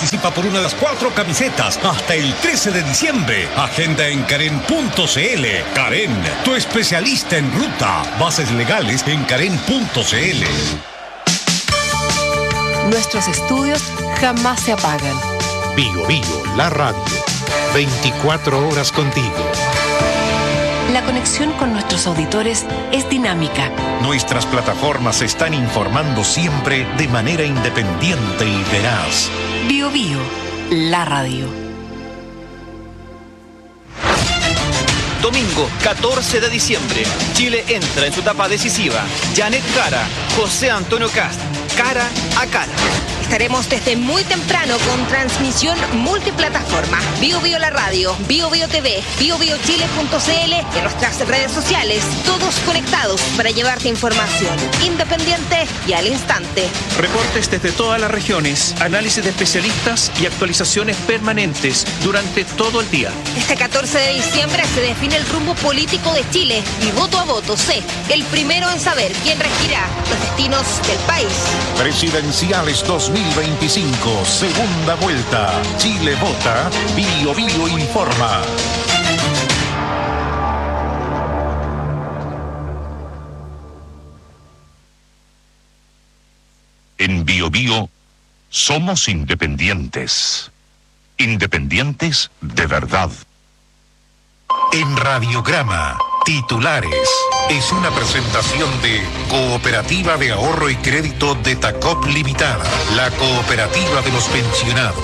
participa por una de las 4 camisetas hasta el 13 de diciembre. Agenda en Karen.cl. Karen, tu especialista en ruta. Bases legales en Karen.cl. Nuestros estudios jamás se apagan. Bio Bio, la radio. 24 horas contigo. La conexión con nuestros auditores es dinámica. Nuestras plataformas están informando siempre de manera independiente y veraz. Bio Bio, la radio. Domingo 14 de diciembre, Chile entra en su etapa decisiva. Janet Jara, José Antonio Kast, cara a cara. Estaremos desde muy temprano con transmisión multiplataforma. Bio Bio la radio, Bio Bio TV, biobiochile.cl y en nuestras redes sociales. Todos conectados para llevarte información independiente y al instante. Reportes desde todas las regiones, análisis de especialistas y actualizaciones permanentes durante todo el día. Este 14 de diciembre se define el rumbo político de Chile y voto a voto sé, el primero en saber quién regirá los destinos del país. Presidenciales 2025, segunda vuelta. Chile vota, Bio Bio informa. En Bio Bio somos independientes. Independientes de verdad. En Radiograma, titulares. Es una presentación de Cooperativa de Ahorro y Crédito de Tacop Limitada, la cooperativa de los pensionados.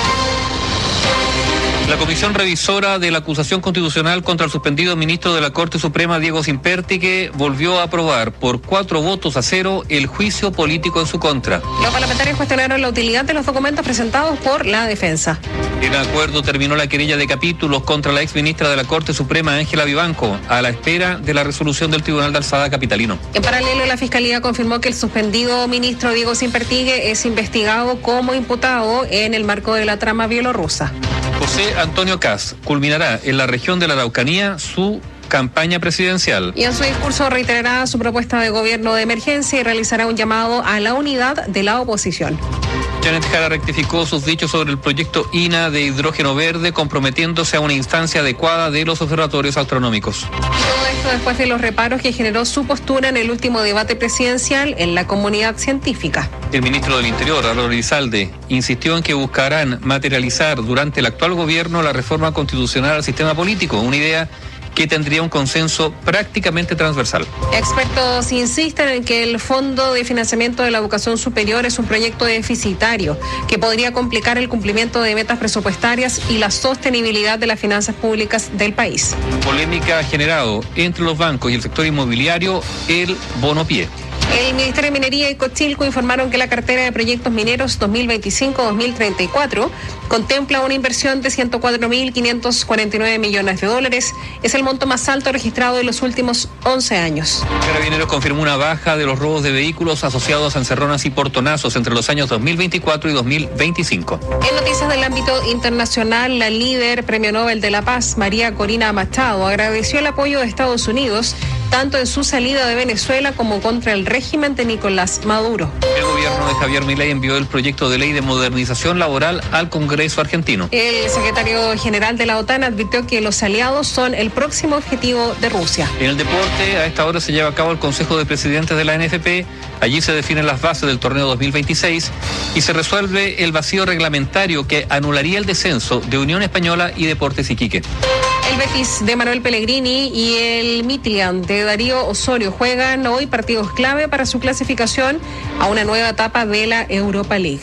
La Comisión Revisora de la Acusación Constitucional contra el suspendido ministro de la Corte Suprema, Diego Simpertique, volvió a aprobar por 4-0 el juicio político en su contra. Los parlamentarios cuestionaron la utilidad de los documentos presentados por la defensa. En acuerdo terminó la querella de capítulos contra la exministra de la Corte Suprema, Ángela Vivanco, a la espera de la resolución del Tribunal de Alzada capitalino. En paralelo, la Fiscalía confirmó que el suspendido ministro Diego Simpertique es investigado como imputado en el marco de la trama bielorrusa. José Antonio Kast culminará en la región de la Araucanía su campaña presidencial. Y en su discurso reiterará su propuesta de gobierno de emergencia y realizará un llamado a la unidad de la oposición. Janet Jara rectificó sus dichos sobre el proyecto INA de hidrógeno verde, comprometiéndose a una instancia adecuada de los observatorios astronómicos. Todo esto después de los reparos que generó su postura en el último debate presidencial en la comunidad científica. El ministro del Interior, Álvaro Elizalde, insistió en que buscarán materializar durante el actual gobierno la reforma constitucional al sistema político, una idea que tendría un consenso prácticamente transversal. Expertos insisten en que el Fondo de Financiamiento de la Educación Superior es un proyecto deficitario que podría complicar el cumplimiento de metas presupuestarias y la sostenibilidad de las finanzas públicas del país. Polémica ha generado entre los bancos y el sector inmobiliario el bono pie. El Ministerio de Minería y Cochilco informaron que la cartera de proyectos mineros 2025-2034 contempla una inversión de $104.549 millones. Es el monto más alto registrado en los últimos 11 años. Carabineros confirmó una baja de los robos de vehículos asociados a encerronas y portonazos entre los años 2024 y 2025. En noticias del ámbito internacional, la líder Premio Nobel de la Paz, María Corina Machado, agradeció el apoyo de Estados Unidos tanto en su salida de Venezuela como contra el régimen de Nicolás Maduro. El gobierno de Javier Milei envió el proyecto de ley de modernización laboral al Congreso argentino. El secretario general de la OTAN advirtió que los aliados son el próximo objetivo de Rusia. En el deporte, a esta hora se lleva a cabo el Consejo de Presidentes de la NFP. Allí se definen las bases del torneo 2026 y se resuelve el vacío reglamentario que anularía el descenso de Unión Española y Deportes Iquique. El Betis de Manuel Pellegrini y el Midtjylland de Darío Osorio juegan hoy partidos clave para su clasificación a una nueva etapa de la Europa League.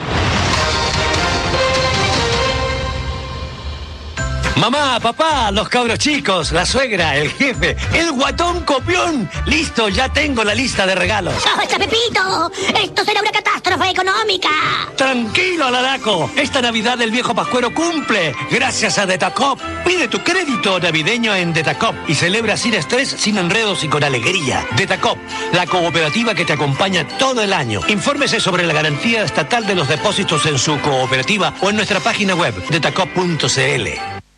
Mamá, papá, los cabros chicos, la suegra, el jefe, el guatón copión. Listo, ya tengo la lista de regalos. ¡Basta, Pepito! ¡Esto será una catástrofe económica! Tranquilo, Alaraco. Esta Navidad el viejo Pascuero cumple. Gracias a Detacop. Pide tu crédito navideño en Detacop y celebra sin estrés, sin enredos y con alegría. Detacop, la cooperativa que te acompaña todo el año. Infórmese sobre la garantía estatal de los depósitos en su cooperativa o en nuestra página web, detacop.cl.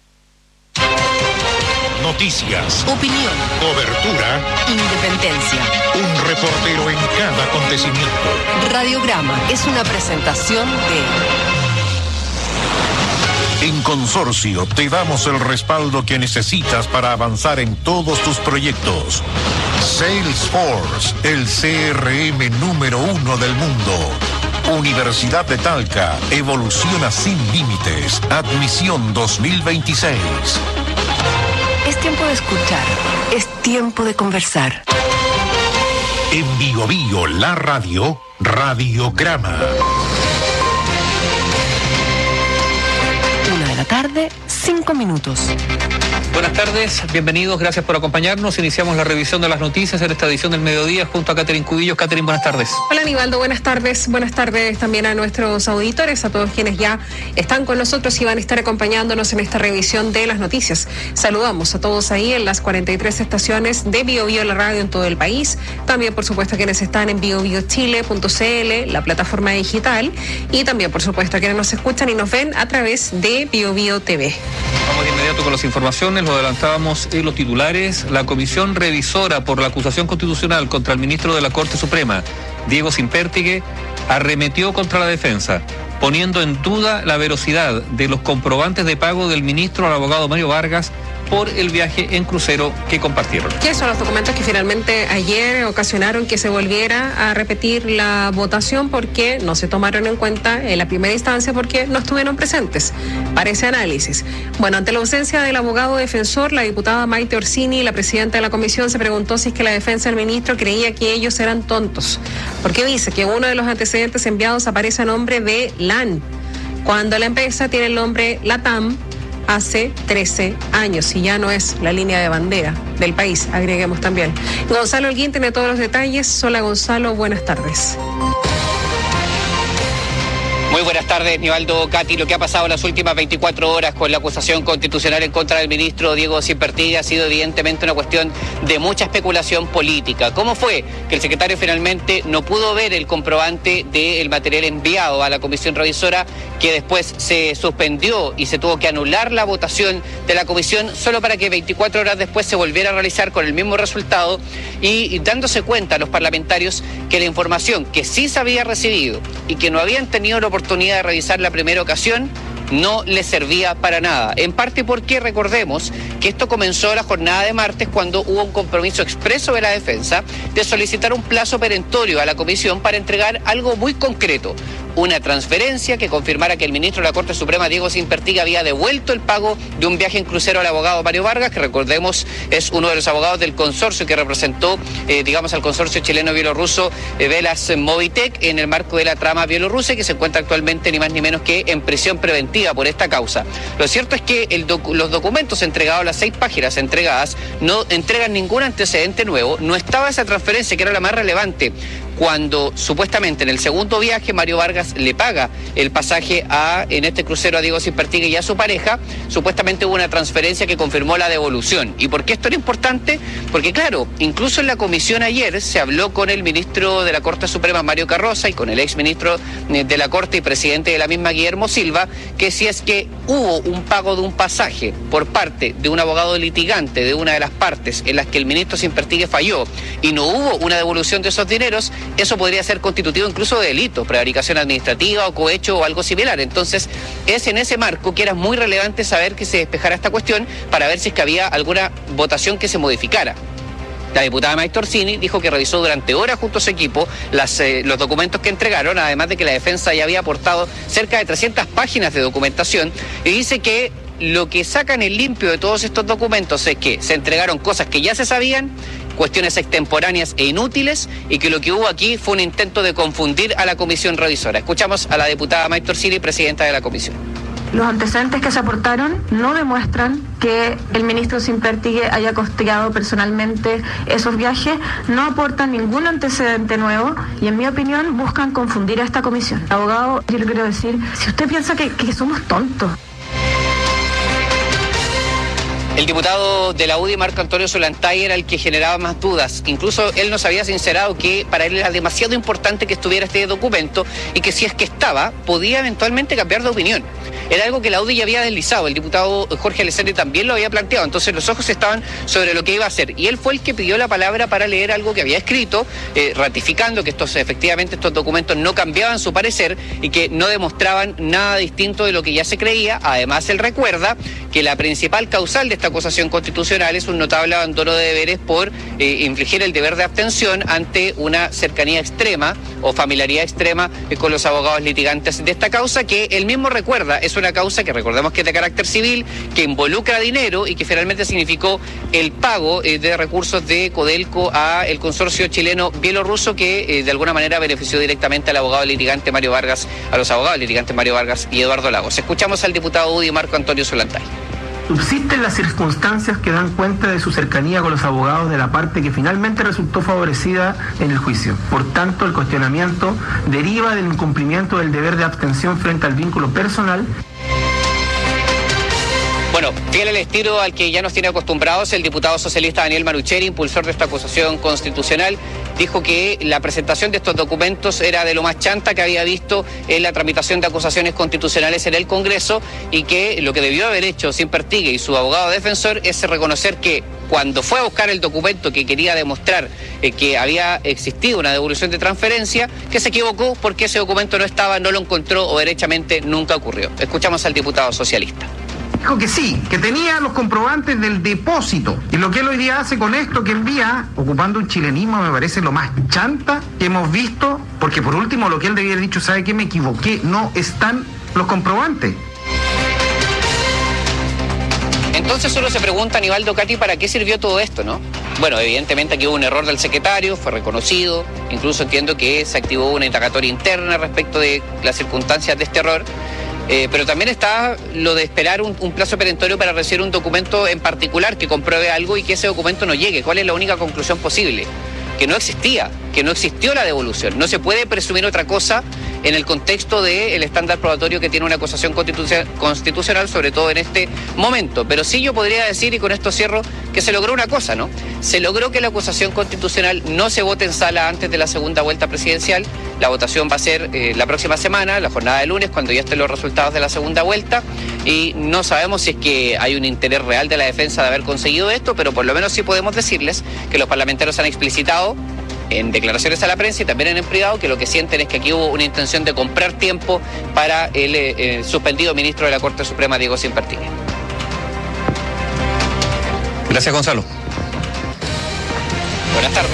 Noticias, opinión, cobertura, independencia. Un reportero en cada acontecimiento. Radiograma es una presentación de Consorcio, te damos el respaldo que necesitas para avanzar en todos tus proyectos. Salesforce, el CRM número 1 del mundo. Universidad de Talca, evoluciona sin límites. Admisión 2026. Es tiempo de escuchar, es tiempo de conversar. En Bio Bio, la radio, Radiograma. 1 de la tarde, 5 minutos. Buenas tardes, bienvenidos, gracias por acompañarnos. Iniciamos la revisión de las noticias en esta edición del mediodía junto a Catherine Cubillos. Catherine, buenas tardes. Hola Aníbaldo, buenas tardes. Buenas tardes también a nuestros auditores, a todos quienes ya están con nosotros y van a estar acompañándonos en esta revisión de las noticias. Saludamos a todos ahí en las 43 estaciones de Bio Bio la radio en todo el país. También, por supuesto, a quienes están en biobiochile.cl, la plataforma digital. Y también, por supuesto, a quienes nos escuchan y nos ven a través de Bio Bio TV. Vamos de inmediato con las informaciones, lo adelantábamos en los titulares. La comisión revisora por la acusación constitucional contra el ministro de la Corte Suprema, Diego Sintbertiguer, arremetió contra la defensa, poniendo en duda la veracidad de los comprobantes de pago del ministro al abogado Mario Vargas por el viaje en crucero que compartieron. ¿Qué son los documentos que finalmente ayer ocasionaron que se volviera a repetir la votación porque no se tomaron en cuenta en la primera instancia porque no estuvieron presentes para ese análisis? Bueno, ante la ausencia del abogado defensor, la diputada Maite Orsini, la presidenta de la comisión, se preguntó si es que la defensa del ministro creía que ellos eran tontos, porque dice que uno de los antecedentes enviados aparece a nombre de LAN, cuando la empresa tiene el nombre LATAM hace 13 años y ya no es la línea de bandera del país, agreguemos también. Gonzalo Holguín tiene todos los detalles. Hola Gonzalo, buenas tardes. Muy buenas tardes, Nivaldo, Katy. Lo que ha pasado en las últimas 24 horas con la acusación constitucional en contra del ministro Diego Sintbertiguer ha sido evidentemente una cuestión de mucha especulación política. ¿Cómo fue que el secretario finalmente no pudo ver el comprobante del material enviado a la comisión revisora, que después se suspendió y se tuvo que anular la votación de la comisión solo para que 24 horas después se volviera a realizar con el mismo resultado y dándose cuenta los parlamentarios que la información que sí se había recibido y que no habían tenido la oportunidad de revisar la primera ocasión no les servía para nada, en parte porque recordemos que esto comenzó la jornada de martes cuando hubo un compromiso expreso de la defensa de solicitar un plazo perentorio a la comisión para entregar algo muy concreto, una transferencia que confirmara que el ministro de la Corte Suprema, Diego Sintbertiguer, había devuelto el pago de un viaje en crucero al abogado Mario Vargas, que recordemos es uno de los abogados del consorcio que representó, al consorcio chileno-bielorruso Velas Movitech en el marco de la trama bielorrusa y que se encuentra actualmente ni más ni menos que en prisión preventiva por esta causa. Lo cierto es que los documentos entregados, las 6 páginas entregadas, no entregan ningún antecedente nuevo. No estaba esa transferencia, que era la más relevante, cuando supuestamente en el segundo viaje Mario Vargas le paga el pasaje en este crucero a Diego Sintbertiguer y a su pareja. Supuestamente hubo una transferencia que confirmó la devolución. ¿Y por qué esto era importante? Porque claro, incluso en la comisión ayer se habló con el ministro de la Corte Suprema, Mario Carroza, y con el exministro de la Corte y presidente de la misma, Guillermo Silva, que si es que hubo un pago de un pasaje por parte de un abogado litigante de una de las partes en las que el ministro Sintbertiguer falló y no hubo una devolución de esos dineros, eso podría ser constitutivo incluso de delito, prevaricación administrativa o cohecho o algo similar. Entonces, es en ese marco que era muy relevante saber que se despejara esta cuestión para ver si es que había alguna votación que se modificara. La diputada Maite Orsini dijo que revisó durante horas junto a su equipo los documentos que entregaron, además de que la defensa ya había aportado cerca de 300 páginas de documentación, y dice que lo que sacan en limpio de todos estos documentos es que se entregaron cosas que ya se sabían, cuestiones extemporáneas e inútiles, y que lo que hubo aquí fue un intento de confundir a la comisión revisora. Escuchamos a la diputada Maite Orsini, presidenta de la comisión. Los antecedentes que se aportaron no demuestran que el ministro Sintbertiguer haya costeado personalmente esos viajes, no aportan ningún antecedente nuevo y, en mi opinión, buscan confundir a esta comisión. Abogado, yo le quiero decir, si usted piensa que somos tontos. El diputado de la UDI, Marco Antonio Solantay, era el que generaba más dudas. Incluso él nos había sincerado que para él era demasiado importante que estuviera este documento y que si es que estaba, podía eventualmente cambiar de opinión. Era algo que la UDI ya había deslizado, el diputado Jorge Alessandri también lo había planteado, entonces los ojos estaban sobre lo que iba a hacer. Y él fue el que pidió la palabra para leer algo que había escrito, ratificando que efectivamente estos documentos no cambiaban su parecer y que no demostraban nada distinto de lo que ya se creía. Además, él recuerda que la principal causal de esta acusación constitucional es un notable abandono de deberes por infligir el deber de abstención ante una cercanía extrema o familiaridad extrema con los abogados litigantes de esta causa, que él mismo recuerda es una causa que recordemos que es de carácter civil, que involucra dinero y que finalmente significó el pago de recursos de Codelco a el consorcio chileno bielorruso, que de alguna manera benefició directamente al abogado litigante Mario Vargas, a los abogados litigantes Mario Vargas y Eduardo Lagos. Escuchamos al diputado UDI Marco Antonio Solantay. Subsisten las circunstancias que dan cuenta de su cercanía con los abogados de la parte que finalmente resultó favorecida en el juicio. Por tanto, el cuestionamiento deriva del incumplimiento del deber de abstención frente al vínculo personal. Bueno, fiel al estilo al que ya nos tiene acostumbrados, el diputado socialista Daniel Marucheri, impulsor de esta acusación constitucional, dijo que la presentación de estos documentos era de lo más chanta que había visto en la tramitación de acusaciones constitucionales en el Congreso, y que lo que debió haber hecho Simpertigue y su abogado defensor es reconocer que cuando fue a buscar el documento que quería demostrar que había existido una devolución de transferencia, que se equivocó porque ese documento no estaba, no lo encontró o derechamente nunca ocurrió. Escuchamos al diputado socialista. Dijo que sí, que tenía los comprobantes del depósito. Y lo que él hoy día hace con esto que envía, ocupando un chilenismo, me parece lo más chanta que hemos visto, porque por último lo que él debía haber dicho, ¿sabe qué? Me equivoqué, no están los comprobantes. Entonces uno se pregunta, Aníbaldo Cati, ¿para qué sirvió todo esto, no? Bueno, evidentemente aquí hubo un error del secretario, fue reconocido, incluso entiendo que se activó una indagatoria interna respecto de las circunstancias de este error. Pero también está lo de esperar un plazo perentorio para recibir un documento en particular que compruebe algo y que ese documento no llegue. ¿Cuál es la única conclusión posible? Que no existía, que no existió la devolución. No se puede presumir otra cosa en el contexto del estándar probatorio que tiene una acusación constitucional, sobre todo en este momento. Pero sí yo podría decir, y con esto cierro, que se logró una cosa, ¿no? Se logró que la acusación constitucional no se vote en sala antes de la segunda vuelta presidencial. La votación va a ser la próxima semana, la jornada de lunes, cuando ya estén los resultados de la segunda vuelta. Y no sabemos si es que hay un interés real de la defensa de haber conseguido esto, pero por lo menos sí podemos decirles que los parlamentarios han explicitado en declaraciones a la prensa y también en privado que lo que sienten es que aquí hubo una intención de comprar tiempo para el suspendido ministro de la Corte Suprema, Diego Simpertigue. Gracias, Gonzalo. Buenas tardes.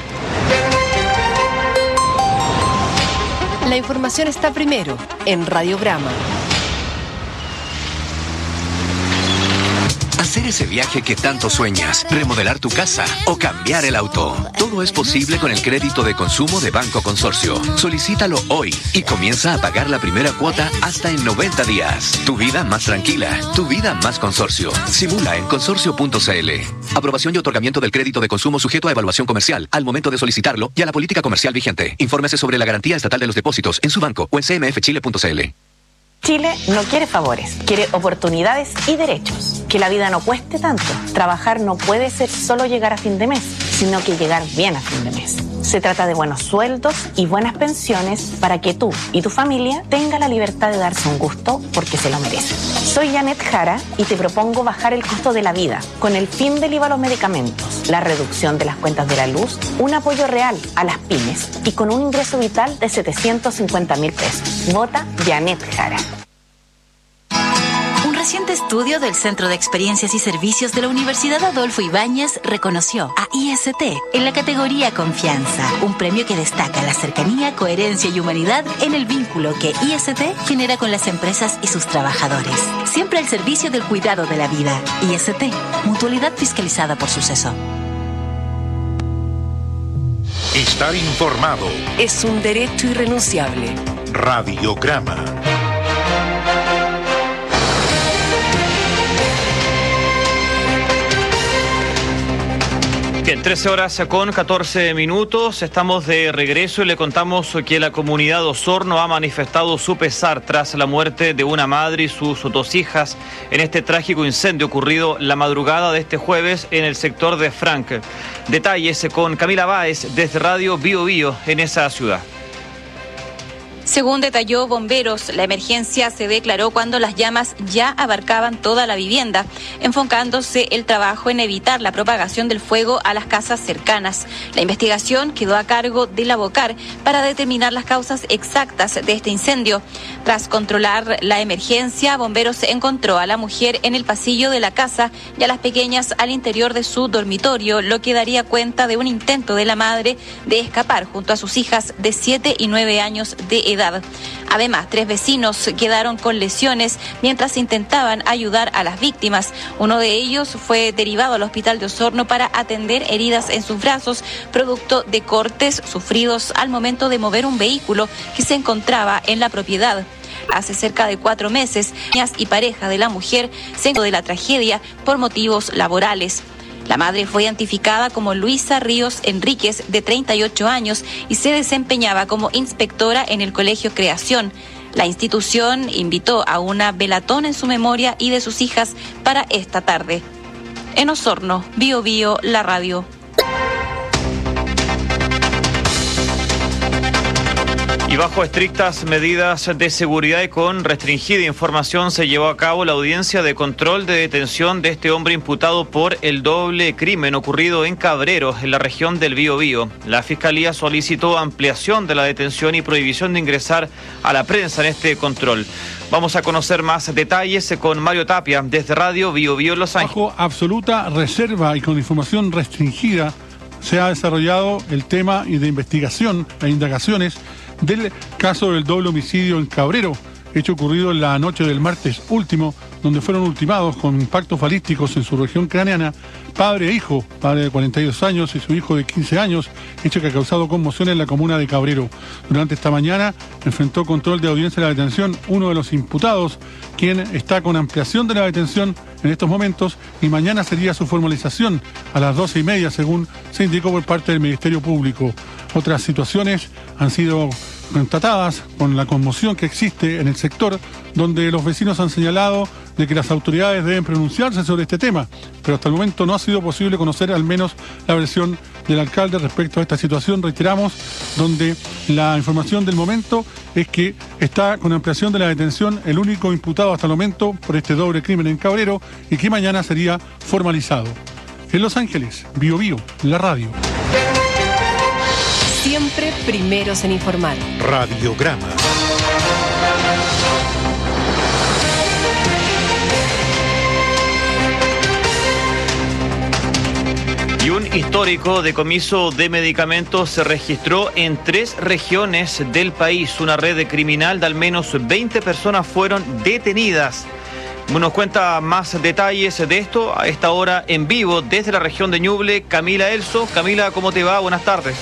La información está primero en Radiograma. Hacer ese viaje que tanto sueñas, remodelar tu casa o cambiar el auto. Todo es posible con el crédito de consumo de Banco Consorcio. Solicítalo hoy y comienza a pagar la primera cuota hasta en 90 días. Tu vida más tranquila, tu vida más Consorcio. Simula en consorcio.cl. Aprobación y otorgamiento del crédito de consumo sujeto a evaluación comercial al momento de solicitarlo y a la política comercial vigente. Infórmese sobre la garantía estatal de los depósitos en su banco o en cmfchile.cl. Chile no quiere favores, quiere oportunidades y derechos. Que la vida no cueste tanto. Trabajar no puede ser solo llegar a fin de mes, sino que llegar bien a fin de mes. Se trata de buenos sueldos y buenas pensiones para que tú y tu familia tengan la libertad de darse un gusto porque se lo merecen. Soy Janet Jara y te propongo bajar el costo de la vida con el fin del IVA a los medicamentos, la reducción de las cuentas de la luz, un apoyo real a las pymes y con un ingreso vital de 750.000 pesos. Vota Janet Jara. Un reciente estudio del Centro de Experiencias y Servicios de la Universidad Adolfo Ibáñez reconoció a IST en la categoría Confianza, un premio que destaca la cercanía, coherencia y humanidad en el vínculo que IST genera con las empresas y sus trabajadores. Siempre al servicio del cuidado de la vida. IST, mutualidad fiscalizada por Suceso. Estar informado es un derecho irrenunciable. Radiograma. Bien, 13 horas con 14 minutos, estamos de regreso y le contamos que la comunidad de Osorno ha manifestado su pesar tras la muerte de una madre y sus 2 hijas en este trágico incendio ocurrido la madrugada de este jueves en el sector de Frank. Detalles con Camila Báez desde Radio Bio Bio en esa ciudad. Según detalló Bomberos, la emergencia se declaró cuando las llamas ya abarcaban toda la vivienda, enfocándose el trabajo en evitar la propagación del fuego a las casas cercanas. La investigación quedó a cargo de la Bocar para determinar las causas exactas de este incendio. Tras controlar la emergencia, Bomberos encontró a la mujer en el pasillo de la casa y a las pequeñas al interior de su dormitorio, lo que daría cuenta de un intento de la madre de escapar junto a sus hijas de 7 y 9 años de edad. Además, 3 vecinos quedaron con lesiones mientras intentaban ayudar a las víctimas. Uno de ellos fue derivado al hospital de Osorno para atender heridas en sus brazos, producto de cortes sufridos al momento de mover un vehículo que se encontraba en la propiedad. Hace cerca de 4 meses, niñas y pareja de la mujer se enteró de la tragedia por motivos laborales. La madre fue identificada como Luisa Ríos Enríquez, de 38 años, y se desempeñaba como inspectora en el Colegio Creación. La institución invitó a una velatón en su memoria y de sus hijas para esta tarde. En Osorno, Bio Bio, la radio. Y bajo estrictas medidas de seguridad y con restringida información se llevó a cabo la audiencia de control de detención de este hombre imputado por el doble crimen ocurrido en Cabrero, en la región del Biobío. La Fiscalía solicitó ampliación de la detención y prohibición de ingresar a la prensa en este control. Vamos a conocer más detalles con Mario Tapia desde Radio Bio Bio Los Ángeles. Bajo absoluta reserva y con información restringida se ha desarrollado el tema de investigación e indagaciones del caso del doble homicidio en Cabrero, hecho ocurrido en la noche del martes último, donde fueron ultimados con impactos balísticos en su región craneana padre e hijo, padre de 42 años y su hijo de 15 años, hecho que ha causado conmoción en la comuna de Cabrero. Durante esta mañana enfrentó control de audiencia de la detención uno de los imputados, quien está con ampliación de la detención en estos momentos, y mañana sería su formalización a las 12:30, según se indicó por parte del Ministerio Público. Otras situaciones han sido constatadas con la conmoción que existe en el sector, donde los vecinos han señalado de que las autoridades deben pronunciarse sobre este tema, pero hasta el momento no ha sido posible conocer al menos la versión del alcalde respecto a esta situación. Reiteramos, donde la información del momento es que está con ampliación de la detención el único imputado hasta el momento por este doble crimen en Cabrero y que mañana sería formalizado. En Los Ángeles, Bio Bio, la radio. Siempre primeros en informar. Radiograma. Y un histórico decomiso de medicamentos se registró en 3 regiones del país. Una red criminal de al menos 20 personas fueron detenidas. Nos cuenta más detalles de esto a esta hora en vivo desde la región de Ñuble, Camila Elso. Camila, ¿cómo te va? Buenas tardes.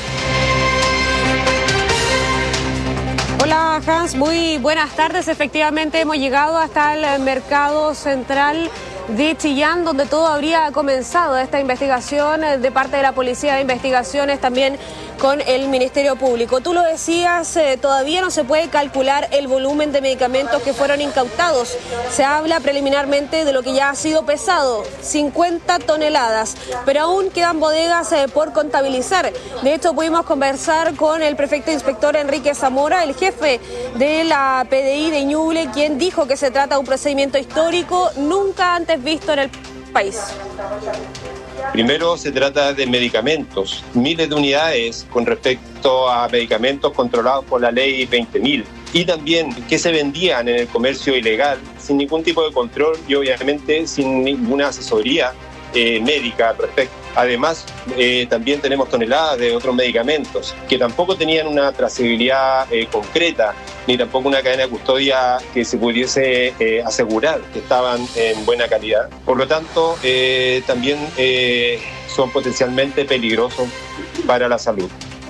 Hola Hans, muy buenas tardes. Efectivamente hemos llegado hasta el mercado central de Chillán, donde todo habría comenzado esta investigación de parte de la Policía de Investigaciones, también con el Ministerio Público. Tú lo decías, todavía no se puede calcular el volumen de medicamentos que fueron incautados. Se habla preliminarmente de lo que ya ha sido pesado, 50 toneladas, pero aún quedan bodegas por contabilizar. De hecho, pudimos conversar con el prefecto inspector Enrique Zamora, el jefe de la PDI de Ñuble, quien dijo que se trata de un procedimiento histórico nunca antes visto en el país. Primero se trata de medicamentos, miles de unidades con respecto a medicamentos controlados por la ley 20.000 y también que se vendían en el comercio ilegal sin ningún tipo de control y obviamente sin ninguna asesoría médica al respecto. Además, también tenemos toneladas de otros medicamentos que tampoco tenían una trazabilidad concreta, ni tampoco una cadena de custodia que se pudiese asegurar que estaban en buena calidad. Por lo tanto, también son potencialmente peligrosos para la salud.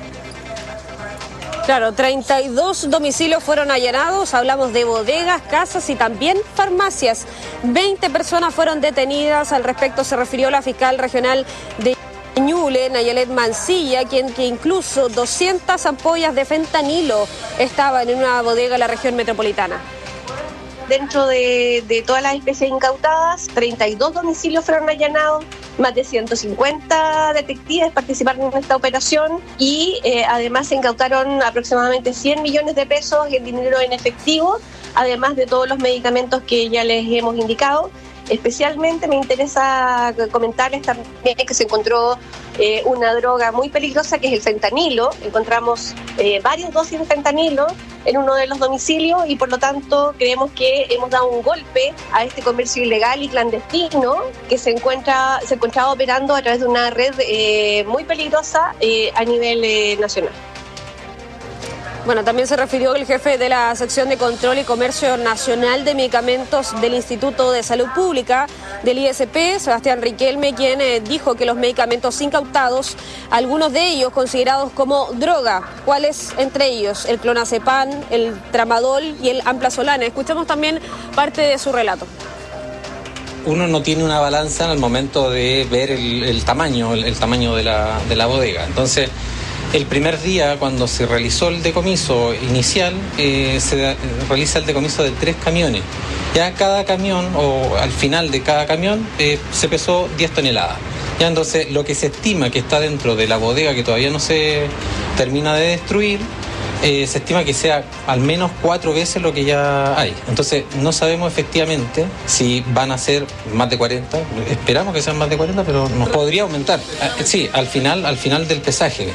Claro, 32 domicilios fueron allanados, hablamos de bodegas, casas y también farmacias. 20 personas fueron detenidas, al respecto se refirió la fiscal regional de Ñuble, Nayalet Mancilla, que incluso 200 ampollas de fentanilo estaban en una bodega de la región metropolitana. Dentro de todas las especies incautadas, 32 domicilios fueron allanados, más de 150 detectives participaron en esta operación y además se incautaron aproximadamente 100 millones de pesos en dinero en efectivo, además de todos los medicamentos que ya les hemos indicado. Especialmente me interesa comentarles también que se encontró una droga muy peligrosa que es el fentanilo. Encontramos varias dosis de fentanilo en uno de los domicilios y por lo tanto creemos que hemos dado un golpe a este comercio ilegal y clandestino que se encontraba operando a través de una red muy peligrosa a nivel nacional. Bueno, también se refirió el jefe de la sección de Control y Comercio Nacional de Medicamentos del Instituto de Salud Pública del ISP, Sebastián Riquelme, quien dijo que los medicamentos incautados, algunos de ellos considerados como droga, ¿cuáles entre ellos? El clonazepam, el tramadol y el amplazolana. Escuchemos también parte de su relato. Uno no tiene una balanza en el momento de ver el tamaño de la bodega. Entonces, el primer día, cuando se realizó el decomiso inicial, se realiza el decomiso de 3 camiones. Ya cada camión, o al final de cada camión, se pesó 10 toneladas. Ya entonces, lo que se estima que está dentro de la bodega, que todavía no se termina de destruir, se estima que sea al menos 4 veces lo que ya hay. Entonces, no sabemos efectivamente si van a ser más de 40. Esperamos que sean más de 40, pero nos podría aumentar. Sí, al final del pesaje.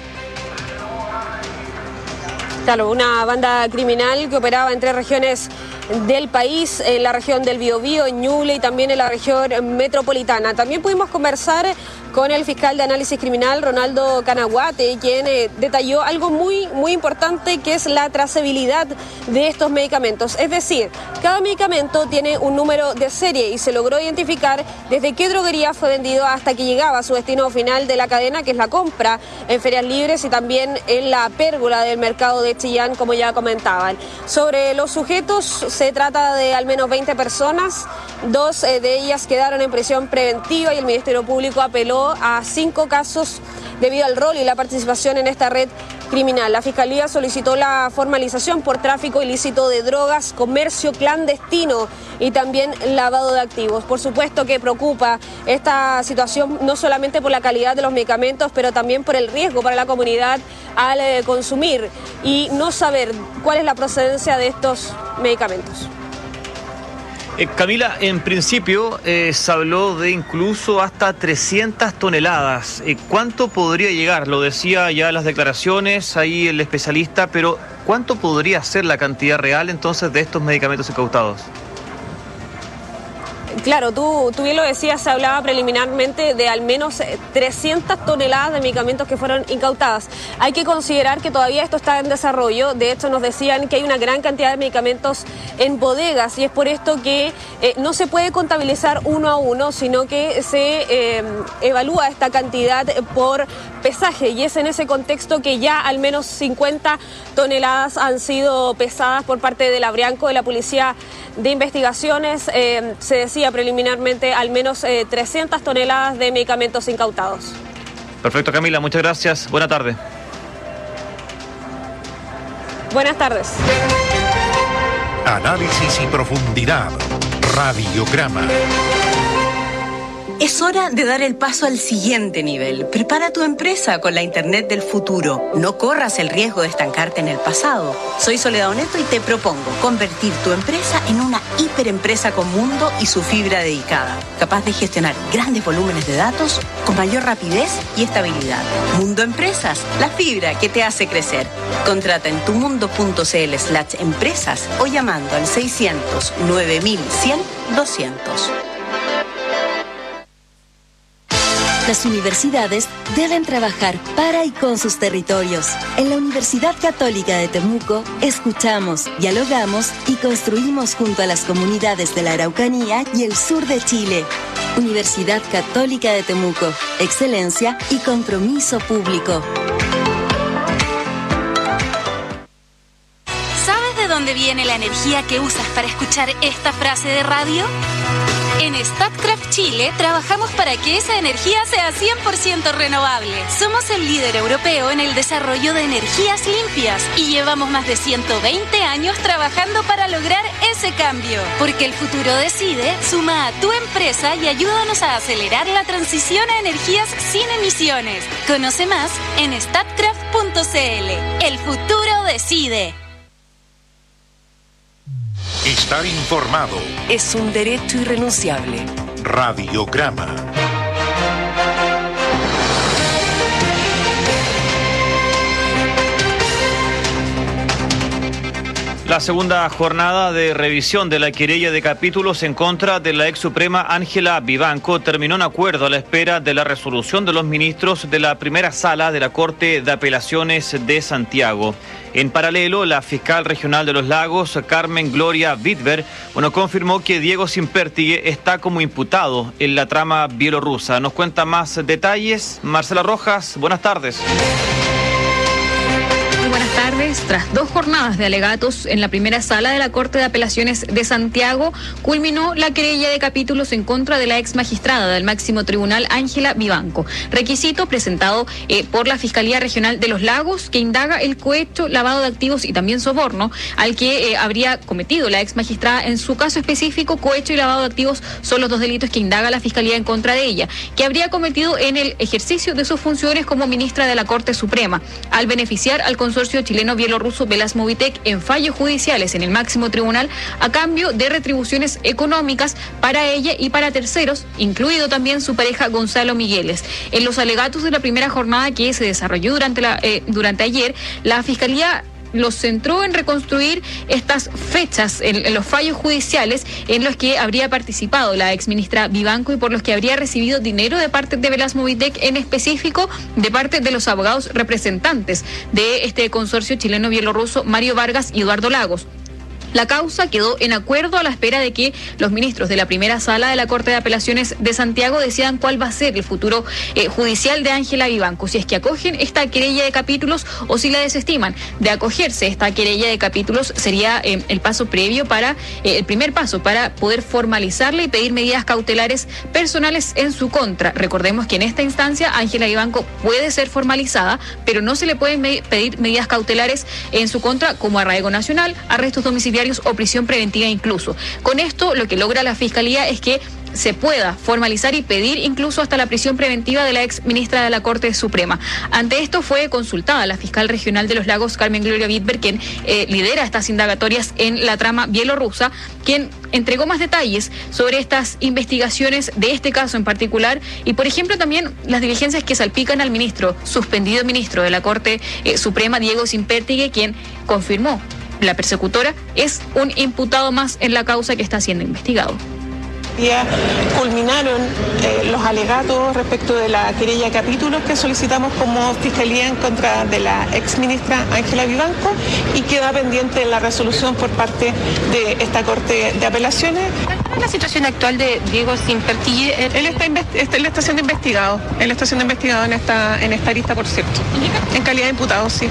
Claro, una banda criminal que operaba en 3 regiones del país, en la región del Biobío, en Ñuble y también en la región metropolitana. También pudimos conversar con el fiscal de análisis criminal, Ronaldo Canaguate, quien detalló algo muy importante, que es la trazabilidad de estos medicamentos. Es decir, cada medicamento tiene un número de serie y se logró identificar desde qué droguería fue vendido hasta que llegaba a su destino final de la cadena, que es la compra en ferias libres y también en la pérgola del mercado de Chillán, como ya comentaban. Sobre los sujetos, se trata de al menos 20 personas, 2 de ellas quedaron en prisión preventiva y el Ministerio Público apeló a 5 casos debido al rol y la participación en esta red criminal. La Fiscalía solicitó la formalización por tráfico ilícito de drogas, comercio clandestino y también lavado de activos. Por supuesto que preocupa esta situación no solamente por la calidad de los medicamentos, pero también por el riesgo para la comunidad al consumir y no saber cuál es la procedencia de estos medicamentos. Camila, en principio se habló de incluso hasta 300 toneladas. ¿Cuánto podría llegar? Lo decía ya en las declaraciones ahí el especialista, pero ¿cuánto podría ser la cantidad real entonces de estos medicamentos incautados? Claro, tú bien lo decías, se hablaba preliminarmente de al menos 300 toneladas de medicamentos que fueron incautadas. Hay que considerar que todavía esto está en desarrollo. De hecho, nos decían que hay una gran cantidad de medicamentos en bodegas y es por esto que no se puede contabilizar uno a uno, sino que se evalúa esta cantidad por pesaje, y es en ese contexto que ya al menos 50 toneladas han sido pesadas por parte de la Brianco, de la Policía de Investigaciones. Se decía preliminarmente al menos 300 toneladas de medicamentos incautados. Perfecto, Camila, muchas gracias. Buena tarde. Buenas tardes. Análisis y profundidad. Radiograma. Es hora de dar el paso al siguiente nivel. Prepara tu empresa con la Internet del futuro. No corras el riesgo de estancarte en el pasado. Soy Soledad Oneto y te propongo convertir tu empresa en una hiperempresa con Mundo y su fibra dedicada, capaz de gestionar grandes volúmenes de datos con mayor rapidez y estabilidad. Mundo Empresas, la fibra que te hace crecer. Contrata en tumundo.cl/empresas o llamando al 600 9100 200. Las universidades deben trabajar para y con sus territorios. En la Universidad Católica de Temuco, escuchamos, dialogamos y construimos junto a las comunidades de la Araucanía y el sur de Chile. Universidad Católica de Temuco, excelencia y compromiso público. ¿Sabes de dónde viene la energía que usas para escuchar esta frase de radio? En Statkraft Chile trabajamos para que esa energía sea 100% renovable. Somos el líder europeo en el desarrollo de energías limpias y llevamos más de 120 años trabajando para lograr ese cambio. Porque el futuro decide, suma a tu empresa y ayúdanos a acelerar la transición a energías sin emisiones. Conoce más en statkraft.cl. El futuro decide. Estar informado es un derecho irrenunciable. Radiograma. La segunda jornada de revisión de la querella de capítulos en contra de la ex suprema Ángela Vivanco terminó en acuerdo a la espera de la resolución de los ministros de la primera sala de la Corte de Apelaciones de Santiago. En paralelo, la fiscal regional de Los Lagos, Carmen Gloria Wittberg, confirmó que Diego Simpertigue está como imputado en la trama bielorrusa. Nos cuenta más detalles Marcela Rojas. Buenas tardes. Buenas tardes. Tras 2 jornadas de alegatos en la primera sala de la Corte de Apelaciones de Santiago, culminó la querella de capítulos en contra de la ex magistrada del máximo tribunal Ángela Vivanco, requisito presentado por la Fiscalía Regional de Los Lagos, que indaga el cohecho, lavado de activos y también soborno al que habría cometido la ex magistrada. En su caso específico, cohecho y lavado de activos son los 2 delitos que indaga la Fiscalía en contra de ella, que habría cometido en el ejercicio de sus funciones como ministra de la Corte Suprema, al beneficiar al consorcio chileno-bielorruso Velasmovitec en fallos judiciales en el máximo tribunal a cambio de retribuciones económicas para ella y para terceros, incluido también su pareja Gonzalo Migueles. En los alegatos de la primera jornada que se desarrolló durante ayer, la Fiscalía los centró en reconstruir estas fechas en los fallos judiciales en los que habría participado la exministra Vivanco y por los que habría recibido dinero de parte de Velasmovitec, en específico de parte de los abogados representantes de este consorcio chileno-bielorruso, Mario Vargas y Eduardo Lagos. La causa quedó en acuerdo a la espera de que los ministros de la primera sala de la Corte de Apelaciones de Santiago decidan cuál va a ser el futuro judicial de Ángela Vivanco, si es que acogen esta querella de capítulos o si la desestiman. De acogerse esta querella de capítulos sería el paso previo el primer paso para poder formalizarla y pedir medidas cautelares personales en su contra. Recordemos que en esta instancia Ángela Vivanco puede ser formalizada, pero no se le pueden pedir medidas cautelares en su contra como arraigo nacional, arrestos domiciliarios o prisión preventiva incluso. Con esto lo que logra la Fiscalía es que se pueda formalizar y pedir incluso hasta la prisión preventiva de la ex ministra de la Corte Suprema. Ante esto fue consultada la fiscal regional de Los Lagos, Carmen Gloria Wittberg, quien lidera estas indagatorias en la trama bielorrusa, quien entregó más detalles sobre estas investigaciones de este caso en particular y, por ejemplo, también las diligencias que salpican al suspendido ministro de la Corte Suprema, Diego Simpertigue, quien confirmó la persecutora es un imputado más en la causa que está siendo investigado. Ya culminaron los alegatos respecto de la querella de capítulos que solicitamos como Fiscalía en contra de la exministra Ángela Vivanco y queda pendiente la resolución por parte de esta Corte de Apelaciones. ¿Cuál es la situación actual de Diego Simpertigue? Él está siendo investigado. Él está siendo investigado en esta lista, por cierto. En calidad de imputado, sí.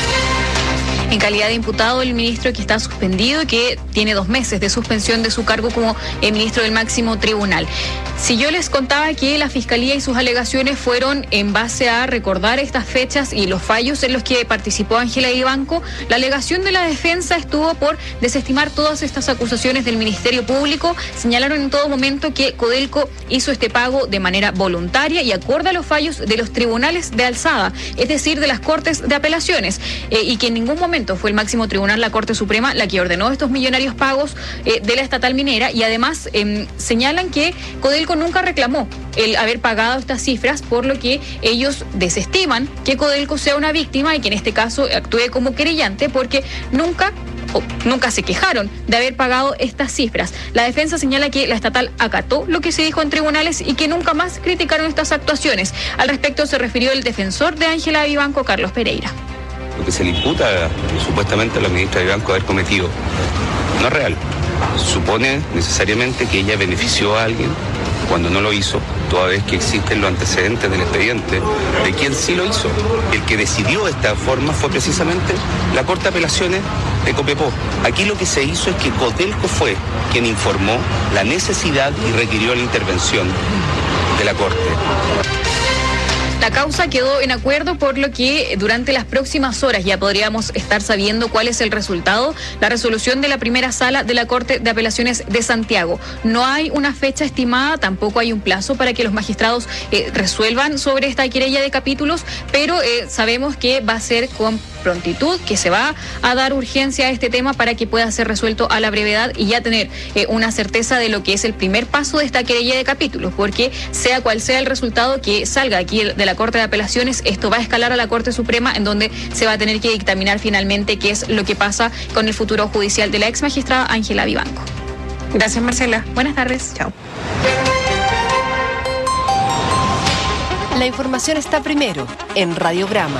En calidad de imputado, el ministro que está suspendido y que tiene 2 meses de suspensión de su cargo como ministro del máximo tribunal. Si yo les contaba que la Fiscalía y sus alegaciones fueron en base a recordar estas fechas y los fallos en los que participó Ángela Vivanco, la alegación de la defensa estuvo por desestimar todas estas acusaciones del Ministerio Público. Señalaron en todo momento que Codelco hizo este pago de manera voluntaria y acorde a los fallos de los tribunales de alzada, es decir, de las Cortes de Apelaciones, y que en ningún momento fue el máximo tribunal, la Corte Suprema, la que ordenó estos millonarios pagos de la estatal minera. Y además señalan que Codelco nunca reclamó el haber pagado estas cifras, por lo que ellos desestiman que Codelco sea una víctima y que en este caso actúe como querellante, porque nunca se quejaron de haber pagado estas cifras. La defensa señala que la estatal acató lo que se dijo en tribunales y que nunca más criticaron estas actuaciones. Al respecto se refirió el defensor de Ángela Vivanco, Carlos Pereira. Lo que se le imputa supuestamente a la ministra Vivanco haber cometido no es real. Supone necesariamente que ella benefició a alguien cuando no lo hizo, toda vez que existen los antecedentes del expediente de quien sí lo hizo. El que decidió esta forma fue precisamente la Corte de Apelaciones Ecopepó. Aquí lo que se hizo es que Codelco fue quien informó la necesidad y requirió la intervención de la Corte. La causa quedó en acuerdo, por lo que durante las próximas horas ya podríamos estar sabiendo cuál es el resultado, la resolución de la primera sala de la Corte de Apelaciones de Santiago. No hay una fecha estimada, tampoco hay un plazo para que los magistrados resuelvan sobre esta querella de capítulos, pero sabemos que va a ser con prontitud, que se va a dar urgencia a este tema para que pueda ser resuelto a la brevedad y ya tener una certeza de lo que es el primer paso de esta querella de capítulos, porque sea cual sea el resultado que salga aquí de la Corte de Apelaciones, esto va a escalar a la Corte Suprema, en donde se va a tener que dictaminar finalmente qué es lo que pasa con el futuro judicial de la ex magistrada Ángela Vivanco. Gracias, Marcela. Buenas tardes. Chao. La información está primero en Radiograma.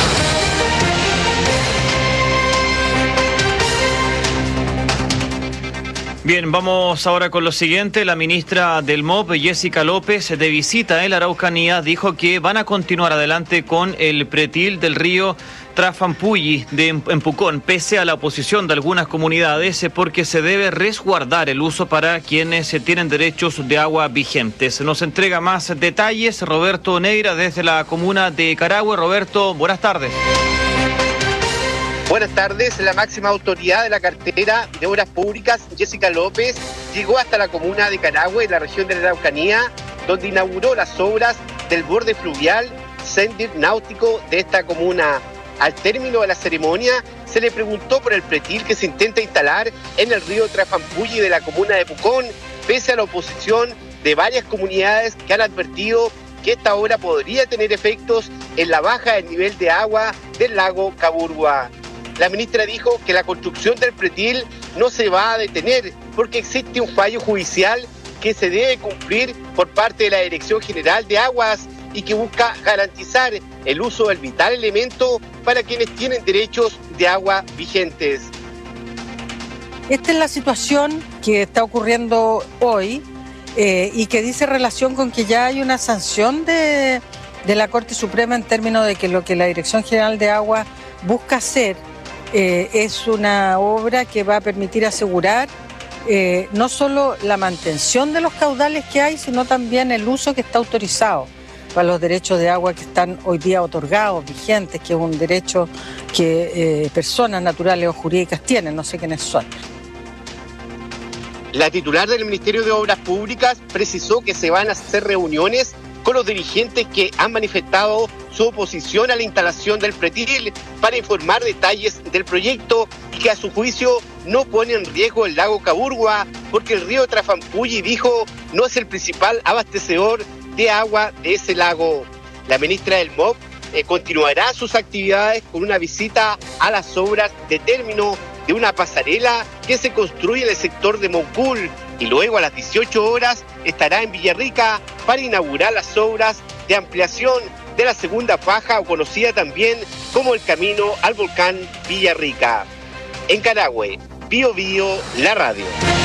Bien, vamos ahora con lo siguiente. La ministra del MOP, Jessica López, de visita en la Araucanía, dijo que van a continuar adelante con el pretil del río Trafampuyi en Pucón, pese a la oposición de algunas comunidades, porque se debe resguardar el uso para quienes tienen derechos de agua vigentes. Nos entrega más detalles Roberto Neira desde la comuna de Carahue. Roberto, buenas tardes. Buenas tardes. La máxima autoridad de la cartera de Obras Públicas, Jessica López, llegó hasta la comuna de Carahue, en la región de la Araucanía, donde inauguró las obras del borde fluvial Sendir Náutico de esta comuna. Al término de la ceremonia, se le preguntó por el pretil que se intenta instalar en el río Trafampuyi de la comuna de Pucón, pese a la oposición de varias comunidades que han advertido que esta obra podría tener efectos en la baja del nivel de agua del lago Caburgua. La ministra dijo que la construcción del pretil no se va a detener porque existe un fallo judicial que se debe cumplir por parte de la Dirección General de Aguas y que busca garantizar el uso del vital elemento para quienes tienen derechos de agua vigentes. Esta es la situación que está ocurriendo hoy y que dice relación con que ya hay una sanción de la Corte Suprema en términos de que lo que la Dirección General de Aguas busca hacer es una obra que va a permitir asegurar no solo la mantención de los caudales que hay, sino también el uso que está autorizado para los derechos de agua que están hoy día otorgados, vigentes, que es un derecho que personas naturales o jurídicas tienen, no sé quiénes son. La titular del Ministerio de Obras Públicas precisó que se van a hacer reuniones con los dirigentes que han manifestado su oposición a la instalación del pretil para informar detalles del proyecto y que a su juicio no pone en riesgo el lago Caburgua porque el río Trafampuyi, dijo, no es el principal abastecedor de agua de ese lago. La ministra del MOP continuará sus actividades con una visita a las obras de término de una pasarela que se construye en el sector de Moncul y luego a las 18 horas estará en Villarrica para inaugurar las obras de ampliación de la segunda faja, o conocida también como el camino al volcán Villarrica. En Carahue, Bío Bío, la radio.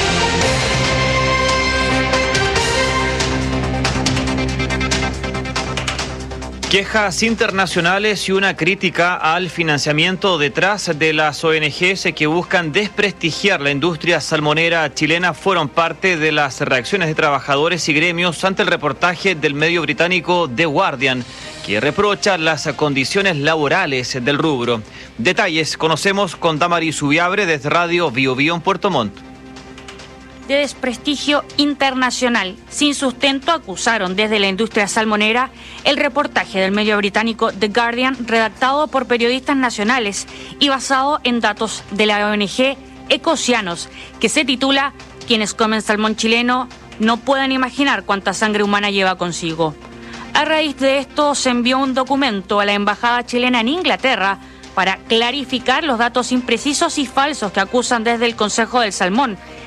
Quejas internacionales y una crítica al financiamiento detrás de las ONGs que buscan desprestigiar la industria salmonera chilena fueron parte de las reacciones de trabajadores y gremios ante el reportaje del medio británico The Guardian, que reprocha las condiciones laborales del rubro. Detalles conocemos con Damaris Ubiabre desde Radio Bío Bío en Puerto Montt. De desprestigio internacional. Sin sustento acusaron desde la industria salmonera el reportaje del medio británico The Guardian, redactado por periodistas nacionales y basado en datos de la ONG Ecocianos, que se titula "Quienes comen salmón chileno no pueden imaginar cuánta sangre humana lleva consigo". A raíz de esto se envió un documento a la embajada chilena en Inglaterra para clarificar los datos imprecisos y falsos que acusan desde el Consejo del Salmón,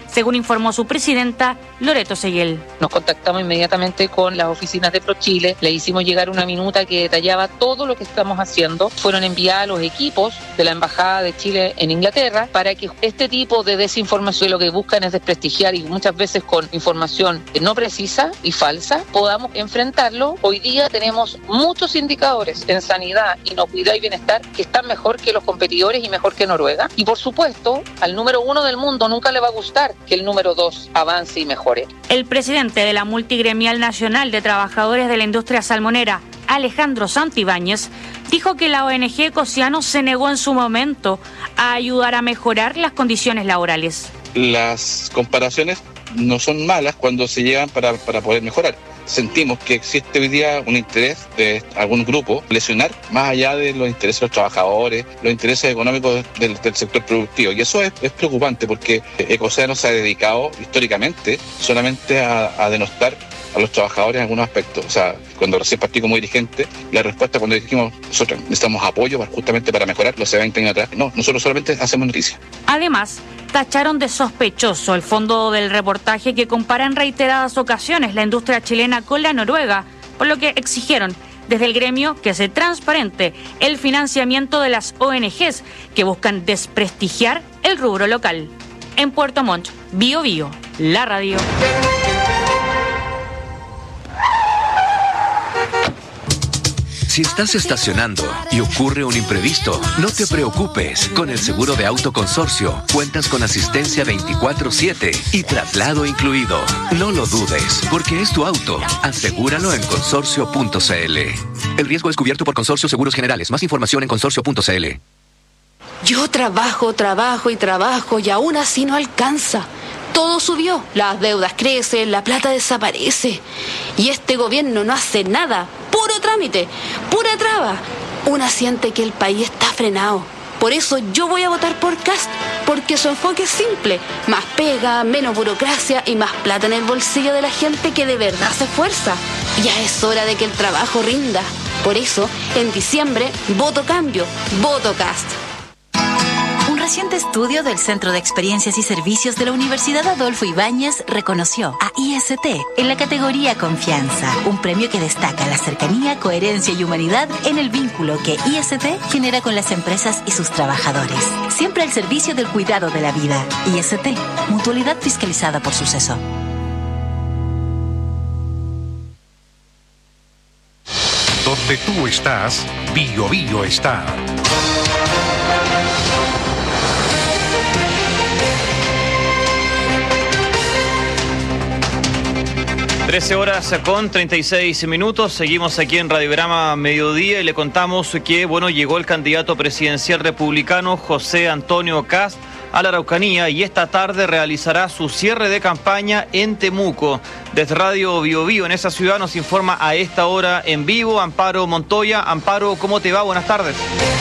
según informó su presidenta, Loreto Seguel. Nos contactamos inmediatamente con las oficinas de ProChile, le hicimos llegar una minuta que detallaba todo lo que estamos haciendo. Fueron enviados los equipos de la Embajada de Chile en Inglaterra para que este tipo de desinformación lo que buscan es desprestigiar y muchas veces con información no precisa y falsa, podamos enfrentarlo. Hoy día tenemos muchos indicadores en sanidad, inocuidad y bienestar que están mejor que los competidores y mejor que Noruega. Y por supuesto, al número 1 del mundo nunca le va a gustar que el número 2 avance y mejore. El presidente de la Multigremial Nacional de Trabajadores de la Industria Salmonera, Alejandro Santibáñez, dijo que la ONG Ecociano se negó en su momento a ayudar a mejorar las condiciones laborales. Las comparaciones no son malas cuando se llevan para poder mejorar. Sentimos que existe hoy día un interés de algún grupo lesionar más allá de los intereses de los trabajadores, los intereses económicos del sector productivo. Y eso es preocupante porque Ecociano se ha dedicado históricamente solamente a denostar a los trabajadores en algunos aspectos. O sea, cuando recién partí como dirigente, la respuesta cuando dijimos nosotros necesitamos apoyo justamente para mejorar los 20 años atrás, no, nosotros solamente hacemos noticias. Además, tacharon de sospechoso el fondo del reportaje que compara en reiteradas ocasiones la industria chilena con la noruega, por lo que exigieron desde el gremio que se transparente el financiamiento de las ONGs que buscan desprestigiar el rubro local. En Puerto Montt, Bio Bio, la radio. Si estás estacionando y ocurre un imprevisto, no te preocupes. Con el seguro de auto Consorcio, cuentas con asistencia 24/7 y traslado incluido. No lo dudes, porque es tu auto. Asegúralo en consorcio.cl. El riesgo es cubierto por Consorcio Seguros Generales. Más información en consorcio.cl. Yo trabajo y aún así no alcanza. Todo subió, las deudas crecen, la plata desaparece. Y este gobierno no hace nada. Puro trámite, pura traba. Una siente que el país está frenado. Por eso yo voy a votar por Kast, porque su enfoque es simple. Más pega, menos burocracia y más plata en el bolsillo de la gente que de verdad se esfuerza. Ya es hora de que el trabajo rinda. Por eso, en diciembre, voto cambio, voto Kast. Un reciente estudio del Centro de Experiencias y Servicios de la Universidad Adolfo Ibáñez reconoció a IST en la categoría Confianza, un premio que destaca la cercanía, coherencia y humanidad en el vínculo que IST genera con las empresas y sus trabajadores. Siempre al servicio del cuidado de la vida. IST, mutualidad fiscalizada por Suceso. Donde tú estás, Bio Bio está. (13:36). Seguimos aquí en Radiograma Mediodía y le contamos que, llegó el candidato presidencial republicano José Antonio Kast a la Araucanía y esta tarde realizará su cierre de campaña en Temuco. Desde Radio Bio Bio en esa ciudad nos informa a esta hora en vivo Amparo Montoya. Amparo, ¿cómo te va? Buenas tardes.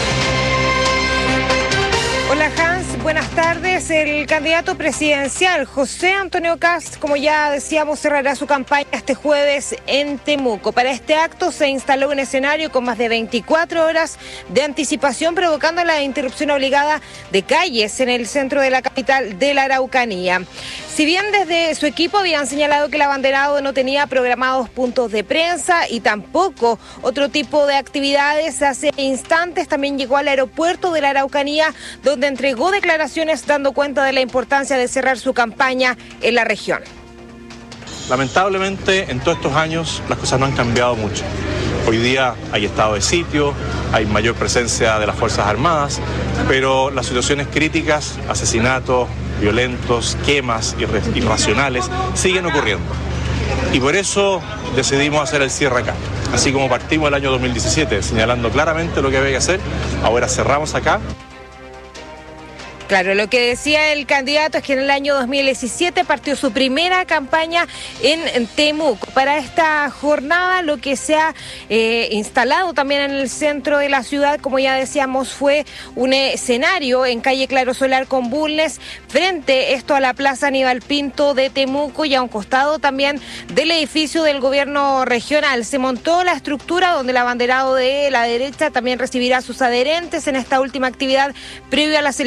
Hola Hans, buenas tardes. El candidato presidencial José Antonio Kast, como ya decíamos, cerrará su campaña este jueves en Temuco. Para este acto se instaló un escenario con más de 24 horas de anticipación, provocando la interrupción obligada de calles en el centro de la capital de la Araucanía. Si bien desde su equipo habían señalado que el abanderado no tenía programados puntos de prensa y tampoco otro tipo de actividades, hace instantes también llegó al aeropuerto de la Araucanía, donde entregó declaraciones dando cuenta de la importancia de cerrar su campaña en la región. Lamentablemente, en todos estos años las cosas no han cambiado mucho. Hoy día hay estado de sitio, hay mayor presencia de las Fuerzas Armadas, pero las situaciones críticas, asesinatos violentos, quemas irracionales, siguen ocurriendo. Y por eso decidimos hacer el cierre acá. Así como partimos el año 2017 señalando claramente lo que había que hacer, ahora cerramos acá. Claro, lo que decía el candidato es que en el año 2017 partió su primera campaña en Temuco. Para esta jornada lo que se ha instalado también en el centro de la ciudad, como ya decíamos, fue un escenario en calle Claro Solar con Bulnes, frente esto a la Plaza Aníbal Pinto de Temuco y a un costado también del edificio del gobierno regional. Se montó la estructura donde el abanderado de la derecha también recibirá a sus adherentes en esta última actividad previo a las elecciones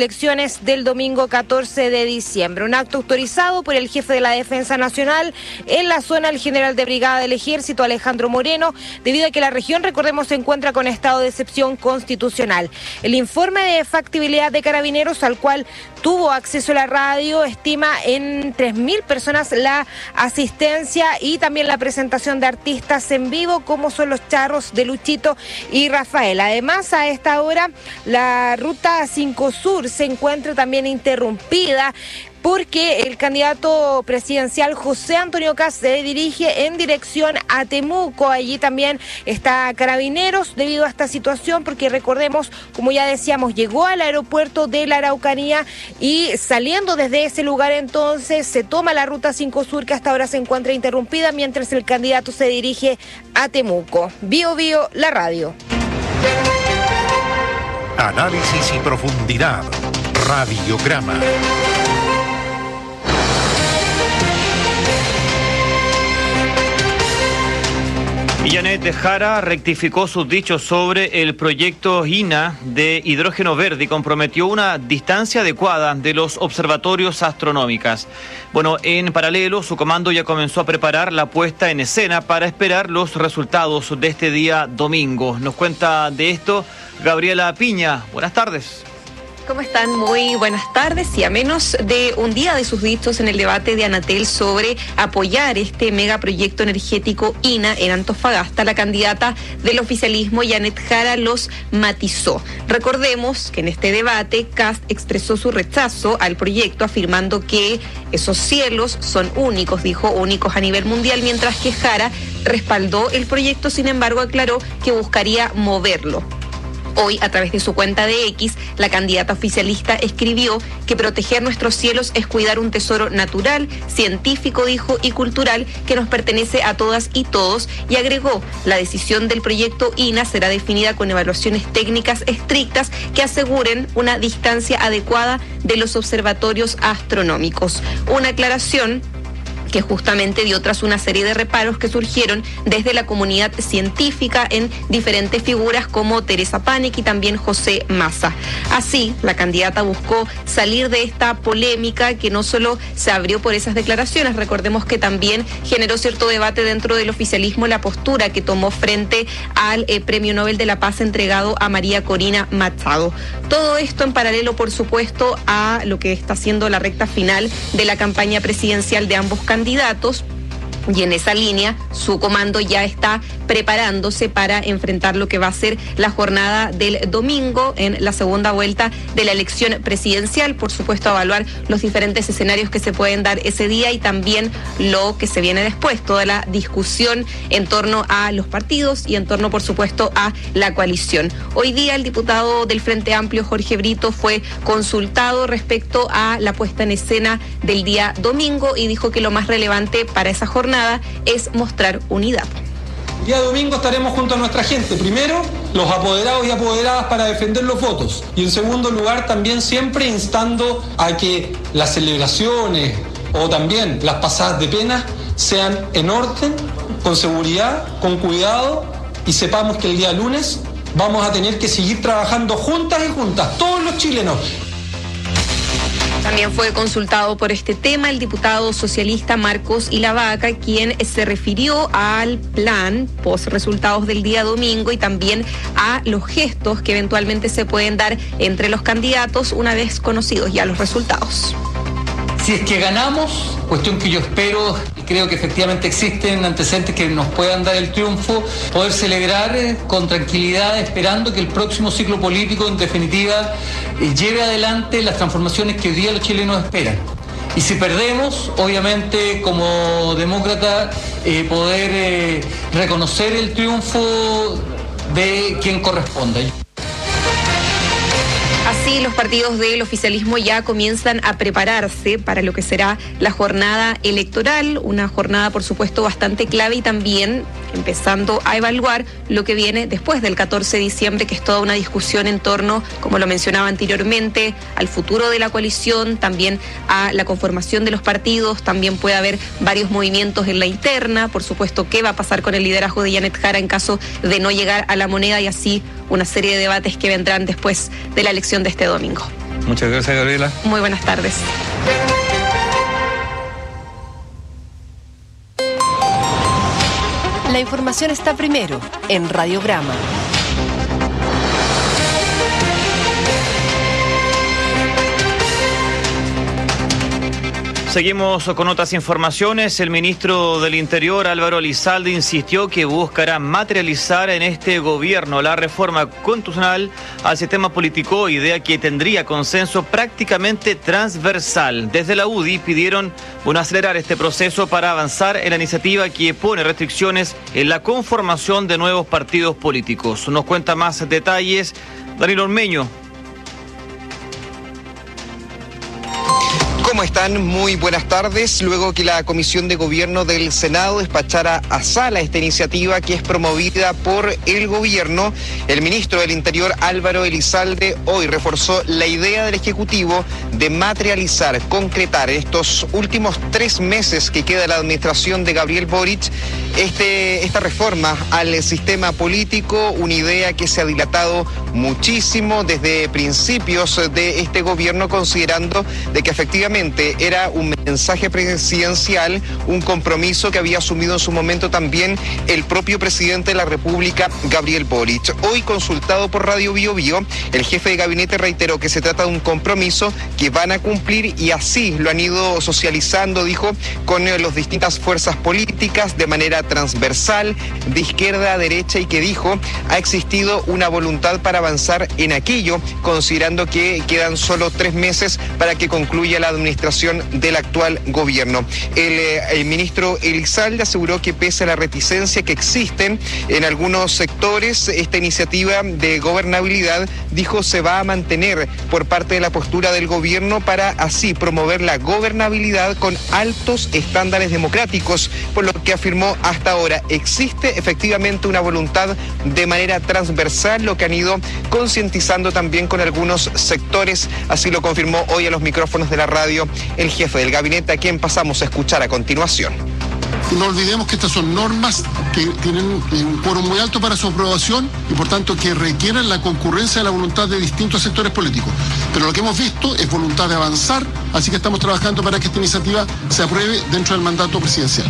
elecciones del domingo 14 de diciembre. Un acto autorizado por el jefe de la Defensa Nacional en la zona, el general de brigada del Ejército, Alejandro Moreno, debido a que la región, recordemos, se encuentra con estado de excepción constitucional. El informe de factibilidad de Carabineros, al cual tuvo acceso la radio, estima en 3.000 personas la asistencia y también la presentación de artistas en vivo, como son los Charros de Luchito y Rafael. Además, a esta hora, la ruta 5 Sur se encuentra también interrumpida, porque el candidato presidencial José Antonio Kast se dirige en dirección a Temuco. Allí también está Carabineros debido a esta situación, porque recordemos, como ya decíamos, llegó al aeropuerto de la Araucanía y saliendo desde ese lugar entonces se toma la ruta 5 Sur, que hasta ahora se encuentra interrumpida mientras el candidato se dirige a Temuco. Bio Bio, la radio. Análisis y profundidad. Radiograma. Y Janet Jara rectificó sus dichos sobre el proyecto INA de hidrógeno verde y comprometió una distancia adecuada de los observatorios astronómicos. Bueno, en paralelo, su comando ya comenzó a preparar la puesta en escena para esperar los resultados de este día domingo. Nos cuenta de esto Gabriela Piña. Buenas tardes. ¿Cómo están? Muy buenas tardes. Y a menos de un día de sus dichos en el debate de Anatel sobre apoyar este megaproyecto energético INA en Antofagasta, la candidata del oficialismo, Janet Jara, los matizó. Recordemos que en este debate Kast expresó su rechazo al proyecto, afirmando que esos cielos son únicos, dijo, únicos a nivel mundial, mientras que Jara respaldó el proyecto, sin embargo aclaró que buscaría moverlo. Hoy, a través de su cuenta de X, la candidata oficialista escribió que proteger nuestros cielos es cuidar un tesoro natural, científico, dijo, y cultural que nos pertenece a todas y todos, y agregó, la decisión del proyecto INA será definida con evaluaciones técnicas estrictas que aseguren una distancia adecuada de los observatorios astronómicos. Una aclaración que justamente dio tras una serie de reparos que surgieron desde la comunidad científica en diferentes figuras como Teresa Panek y también José Massa. Así, la candidata buscó salir de esta polémica que no solo se abrió por esas declaraciones, recordemos que también generó cierto debate dentro del oficialismo la postura que tomó frente al Premio Nobel de la Paz entregado a María Corina Machado. Todo esto en paralelo, por supuesto, a lo que está siendo la recta final de la campaña presidencial de ambos candidatos, y en esa línea su comando ya está preparándose para enfrentar lo que va a ser la jornada del domingo en la segunda vuelta de la elección presidencial, por supuesto evaluar los diferentes escenarios que se pueden dar ese día y también lo que se viene después, toda la discusión en torno a los partidos y en torno, por supuesto, a la coalición. Hoy día el diputado del Frente Amplio, Jorge Brito, fue consultado respecto a la puesta en escena del día domingo y dijo que lo más relevante para esa jornada es mostrar unidad. El día domingo estaremos junto a nuestra gente. Primero, los apoderados y apoderadas para defender los votos. Y en segundo lugar, también siempre instando a que las celebraciones o también las pasadas de pena sean en orden, con seguridad, con cuidado, y sepamos que el día lunes vamos a tener que seguir trabajando juntas y juntas, todos los chilenos. También fue consultado por este tema el diputado socialista Marcos Ilavaca, quien se refirió al plan post resultados del día domingo y también a los gestos que eventualmente se pueden dar entre los candidatos una vez conocidos ya los resultados. Si es que ganamos, cuestión que yo espero y creo que efectivamente existen antecedentes que nos puedan dar el triunfo, poder celebrar con tranquilidad, esperando que el próximo ciclo político, en definitiva, lleve adelante las transformaciones que hoy día los chilenos esperan. Y si perdemos, obviamente, como demócrata, poder reconocer el triunfo de quien corresponda. Así, los partidos del oficialismo ya comienzan a prepararse para lo que será la jornada electoral, una jornada, por supuesto, bastante clave y también empezando a evaluar lo que viene después del 14 de diciembre, que es toda una discusión en torno, como lo mencionaba anteriormente, al futuro de la coalición, también a la conformación de los partidos, también puede haber varios movimientos en la interna, por supuesto, qué va a pasar con el liderazgo de Janet Jara en caso de no llegar a la moneda y así una serie de debates que vendrán después de la elección de este domingo. Muchas gracias, Gabriela. Muy buenas tardes. La información está primero en Radiograma. Seguimos con otras informaciones. El ministro del Interior, Álvaro Elizalde, insistió que buscará materializar en este gobierno la reforma constitucional al sistema político, idea que tendría consenso prácticamente transversal. Desde la UDI pidieron acelerar este proceso para avanzar en la iniciativa que pone restricciones en la conformación de nuevos partidos políticos. Nos cuenta más detalles Daniel Ormeño. ¿Cómo están? Muy buenas tardes. Luego que la Comisión de Gobierno del Senado despachara a sala esta iniciativa que es promovida por el gobierno, el ministro del Interior, Álvaro Elizalde, hoy reforzó la idea del Ejecutivo de materializar, concretar en estos últimos 3 meses que queda la administración de Gabriel Boric esta reforma al sistema político, una idea que se ha dilatado muchísimo desde principios de este gobierno, considerando de que efectivamente era un mensaje presidencial, un compromiso que había asumido en su momento también el propio presidente de la República, Gabriel Boric. Hoy, consultado por Radio Bio Bio, el jefe de gabinete reiteró que se trata de un compromiso que van a cumplir y así lo han ido socializando, dijo, con las distintas fuerzas políticas de manera transversal, de izquierda a derecha, y que dijo ha existido una voluntad para avanzar en aquello, considerando que quedan solo 3 meses para que concluya la administración del actual gobierno. El ministro Elizalde aseguró que pese a la reticencia que existe en algunos sectores, esta iniciativa de gobernabilidad, dijo, se va a mantener por parte de la postura del gobierno para así promover la gobernabilidad con altos estándares democráticos, por lo que afirmó hasta ahora existe efectivamente una voluntad de manera transversal, lo que han ido concientizando también con algunos sectores, así lo confirmó hoy a los micrófonos de la radio el jefe del gabinete, a quien pasamos a escuchar a continuación. No olvidemos que estas son normas que tienen un quórum muy alto para su aprobación y por tanto que requieren la concurrencia de la voluntad de distintos sectores políticos. Pero lo que hemos visto es voluntad de avanzar, así que estamos trabajando para que esta iniciativa se apruebe dentro del mandato presidencial.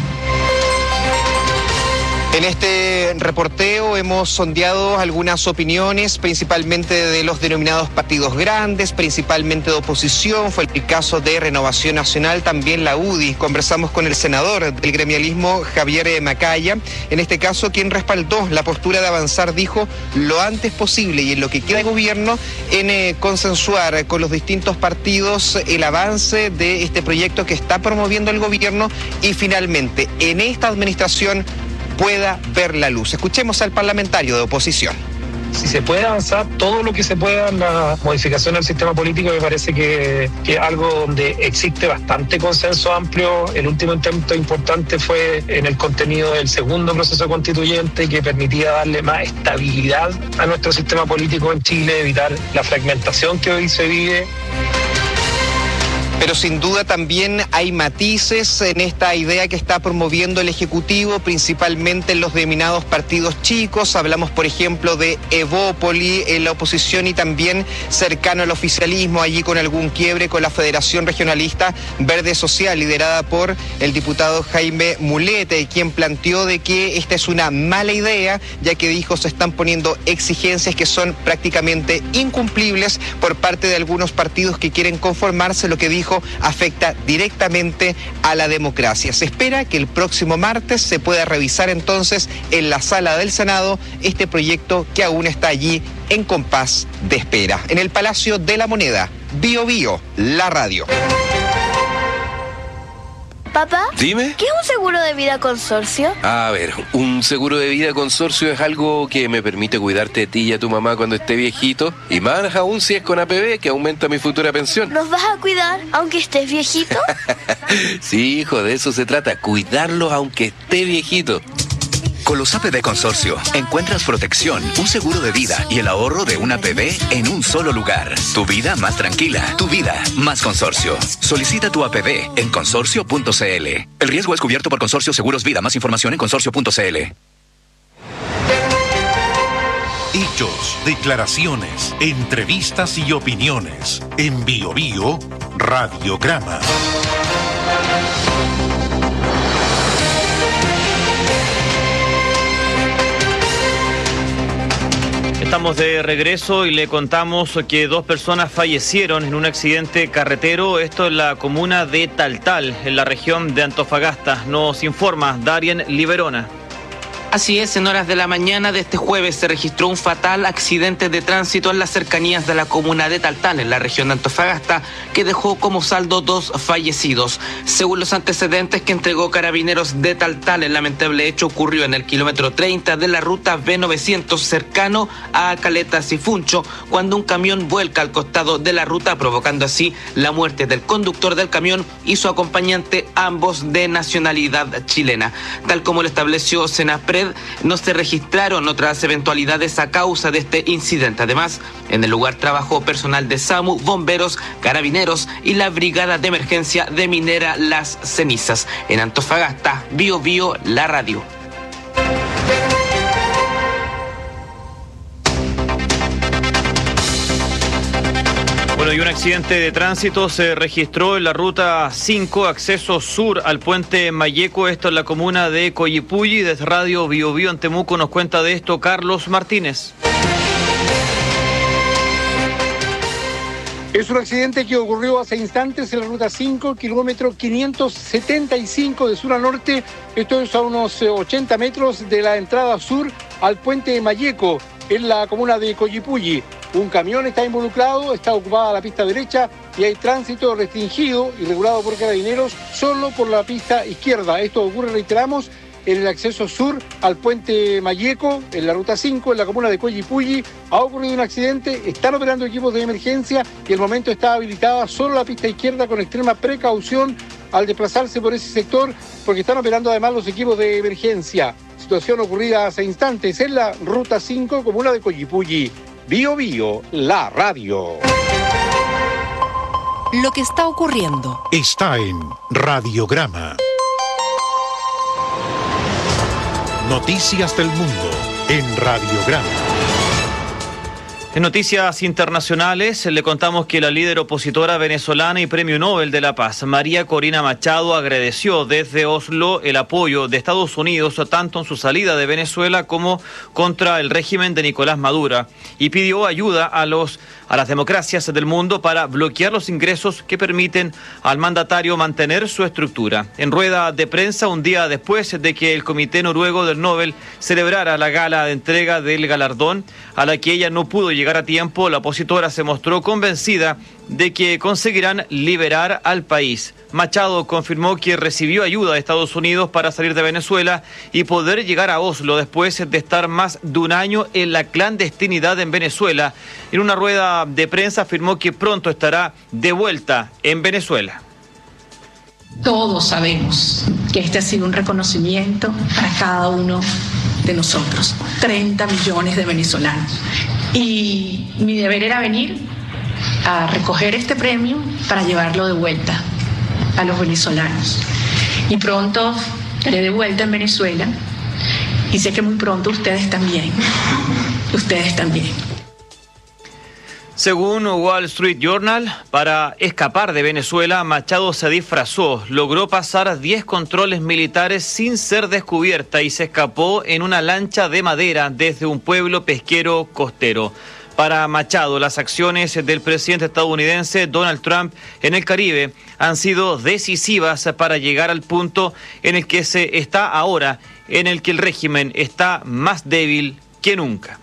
En este reporteo hemos sondeado algunas opiniones, principalmente de los denominados partidos grandes, principalmente de oposición. Fue el caso de Renovación Nacional, también la UDI. Conversamos con el senador del gremialismo, Javier Macaya. En este caso, quien respaldó la postura de avanzar, dijo, lo antes posible y en lo que queda de gobierno, en consensuar con los distintos partidos el avance de este proyecto que está promoviendo el gobierno y finalmente en esta administración pueda ver la luz. Escuchemos al parlamentario de oposición. Si se puede avanzar todo lo que se pueda en la modificación del sistema político, me parece que es algo donde existe bastante consenso amplio. El último intento importante fue en el contenido del segundo proceso constituyente, que permitía darle más estabilidad a nuestro sistema político en Chile, evitar la fragmentación que hoy se vive. Pero sin duda también hay matices en esta idea que está promoviendo el Ejecutivo, principalmente en los denominados partidos chicos. Hablamos, por ejemplo, de Evópoli en la oposición y también cercano al oficialismo, allí con algún quiebre con la Federación Regionalista Verde Social, liderada por el diputado Jaime Mulete, quien planteó de que esta es una mala idea, ya que dijo se están poniendo exigencias que son prácticamente incumplibles por parte de algunos partidos que quieren conformarse, lo que dijo afecta directamente a la democracia. Se espera que el próximo martes se pueda revisar entonces en la sala del Senado este proyecto que aún está allí en compás de espera. En el Palacio de la Moneda, Bio Bio, la radio. Papá, dime. ¿Qué es un seguro de vida consorcio? A ver, un seguro de vida consorcio es algo que me permite cuidarte de ti y a tu mamá cuando esté viejito, y más aún si es con APB, que aumenta mi futura pensión. ¿Nos vas a cuidar aunque estés viejito? Sí, hijo, de eso se trata, cuidarlos aunque esté viejito. Con los APB Consorcio encuentras protección, un seguro de vida y el ahorro de un APB en un solo lugar. Tu vida más tranquila, tu vida más consorcio. Solicita tu APB en consorcio.cl. El riesgo es cubierto por Consorcio Seguros Vida. Más información en consorcio.cl. Hechos, declaraciones, entrevistas y opiniones. En Bio Bio, Radiograma. Estamos de regreso y le contamos que 2 personas fallecieron en un accidente carretero, esto en la comuna de Taltal, en la región de Antofagasta. Nos informa Darien Liberona. Así es, en horas de la mañana de este jueves se registró un fatal accidente de tránsito en las cercanías de la comuna de Taltal, en la región de Antofagasta, que dejó como saldo 2 fallecidos. Según los antecedentes que entregó Carabineros de Taltal, el lamentable hecho ocurrió en el kilómetro 30 de la ruta B900, cercano a Caletas y Funcho, cuando un camión vuelca al costado de la ruta, provocando así la muerte del conductor del camión y su acompañante, ambos de nacionalidad chilena. Tal como lo estableció Senapred, no se registraron otras eventualidades a causa de este incidente. Además, en el lugar trabajó personal de SAMU, bomberos, carabineros y la brigada de emergencia de Minera Las Cenizas. En Antofagasta, Bio Bio, la radio. Bueno, y un accidente de tránsito se registró en la ruta 5, acceso sur al puente Mayeco, esto en la comuna de Coyipulli. Desde Radio Bio Bio en Temuco nos cuenta de esto Carlos Martínez. Es un accidente que ocurrió hace instantes en la ruta 5, kilómetro 575 de sur a norte. Esto es a unos 80 metros de la entrada sur al puente Mayeco, en la comuna de Coyipulli. Un camión está involucrado, está ocupada la pista derecha y hay tránsito restringido y regulado por Carabineros solo por la pista izquierda. Esto ocurre, reiteramos, en el acceso sur al puente Mayeco, en la ruta 5, en la comuna de Coyipulli. Ha ocurrido un accidente, están operando equipos de emergencia y el momento está habilitada solo la pista izquierda con extrema precaución al desplazarse por ese sector, porque están operando además los equipos de emergencia. Situación ocurrida hace instantes en la ruta 5, comuna de Coyipulli. Bio Bio, la radio. Lo que está ocurriendo está en Radiograma. Noticias del mundo en Radiograma. En noticias internacionales le contamos que la líder opositora venezolana y Premio Nobel de la Paz, María Corina Machado, agradeció desde Oslo el apoyo de Estados Unidos tanto en su salida de Venezuela como contra el régimen de Nicolás Maduro y pidió ayuda a las democracias del mundo para bloquear los ingresos que permiten al mandatario mantener su estructura. En rueda de prensa un día después de que el Comité Noruego del Nobel celebrara la gala de entrega del galardón, a la que ella no pudo llegar a tiempo, la opositora se mostró convencida de que conseguirán liberar al país. Machado confirmó que recibió ayuda de Estados Unidos para salir de Venezuela y poder llegar a Oslo después de estar más de un año en la clandestinidad en Venezuela. En una rueda de prensa afirmó que pronto estará de vuelta en Venezuela. Todos sabemos que este ha sido un reconocimiento para cada uno de nosotros, 30 millones de venezolanos. Y mi deber era venir a recoger este premio para llevarlo de vuelta a los venezolanos. Y pronto estaré de vuelta en Venezuela y sé que muy pronto ustedes también. Según Wall Street Journal, para escapar de Venezuela, Machado se disfrazó, logró pasar 10 controles militares sin ser descubierta y se escapó en una lancha de madera desde un pueblo pesquero costero. Para Machado, las acciones del presidente estadounidense Donald Trump en el Caribe han sido decisivas para llegar al punto en el que se está ahora, en el que el régimen está más débil que nunca.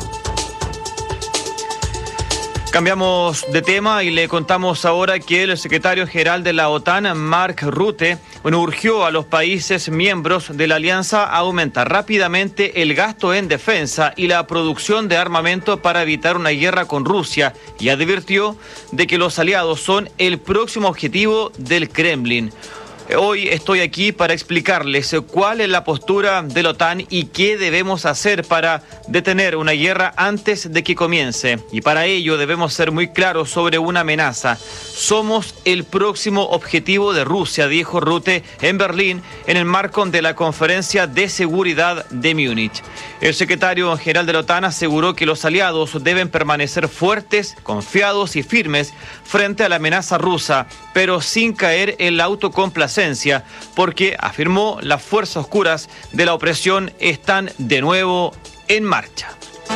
Cambiamos de tema y le contamos ahora que el secretario general de la OTAN, Mark Rutte, urgió a los países miembros de la alianza a aumentar rápidamente el gasto en defensa y la producción de armamento para evitar una guerra con Rusia y advirtió de que los aliados son el próximo objetivo del Kremlin. Hoy estoy aquí para explicarles cuál es la postura de la OTAN y qué debemos hacer para detener una guerra antes de que comience. Y para ello debemos ser muy claros sobre una amenaza. Somos el próximo objetivo de Rusia, dijo Rutte en Berlín en el marco de la Conferencia de Seguridad de Múnich. El secretario general de la OTAN aseguró que los aliados deben permanecer fuertes, confiados y firmes frente a la amenaza rusa, pero sin caer en la autocomplacencia, porque, afirmó, las fuerzas oscuras de la opresión están de nuevo en marcha.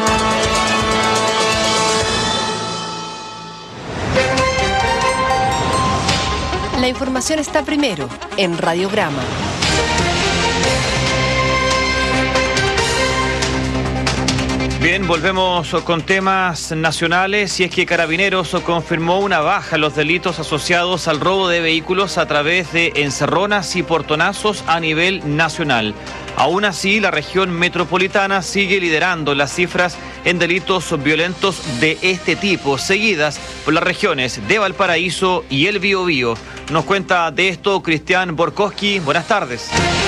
La información está primero en Radiograma. Bien, volvemos con temas nacionales y es que Carabineros confirmó una baja en los delitos asociados al robo de vehículos a través de encerronas y portonazos a nivel nacional. Aún así, la región metropolitana sigue liderando las cifras en delitos violentos de este tipo, seguidas por las regiones de Valparaíso y el Biobío. Nos cuenta de esto Cristian Borkowski. Buenas tardes.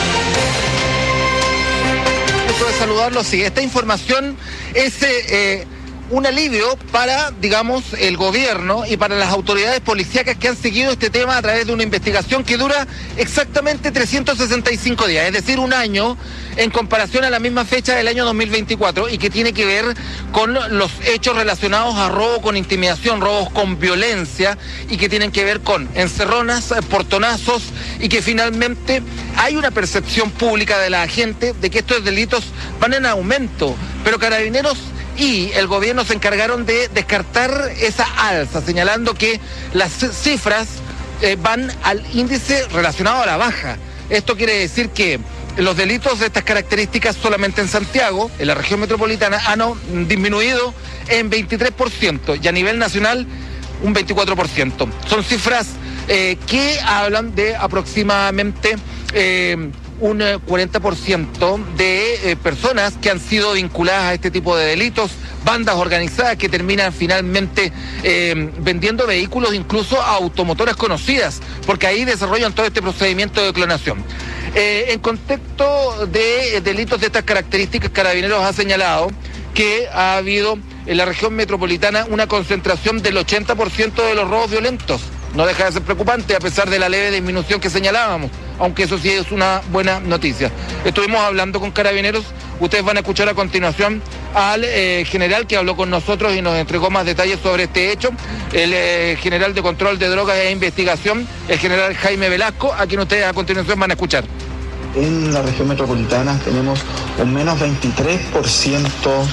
De saludarlos. Sí, esta información es un alivio para, digamos, el gobierno y para las autoridades policíacas que han seguido este tema a través de una investigación que dura exactamente 365 días, es decir, un año en comparación a la misma fecha del año 2024 y que tiene que ver con los hechos relacionados a robo con intimidación, robos con violencia y que tienen que ver con encerronas, portonazos y que finalmente hay una percepción pública de la gente de que estos delitos van en aumento, pero Carabineros y el gobierno se encargaron de descartar esa alza, señalando que las cifras van al índice relacionado a la baja. Esto quiere decir que los delitos de estas características solamente en Santiago, en la región metropolitana, han disminuido en 23% y a nivel nacional un 24%. Son cifras que hablan de aproximadamente un 40% de personas que han sido vinculadas a este tipo de delitos, bandas organizadas que terminan finalmente vendiendo vehículos incluso a automotoras conocidas, porque ahí desarrollan todo este procedimiento de clonación. En contexto de delitos de estas características, Carabineros ha señalado que ha habido en la región metropolitana una concentración del 80% de los robos violentos. No deja de ser preocupante a pesar de la leve disminución que señalábamos, aunque eso sí es una buena noticia. Estuvimos hablando con Carabineros, ustedes van a escuchar a continuación al general que habló con nosotros y nos entregó más detalles sobre este hecho, el general de Control de Drogas e Investigación, el general Jaime Velasco, a quien ustedes a continuación van a escuchar. En la región metropolitana tenemos un menos 23%,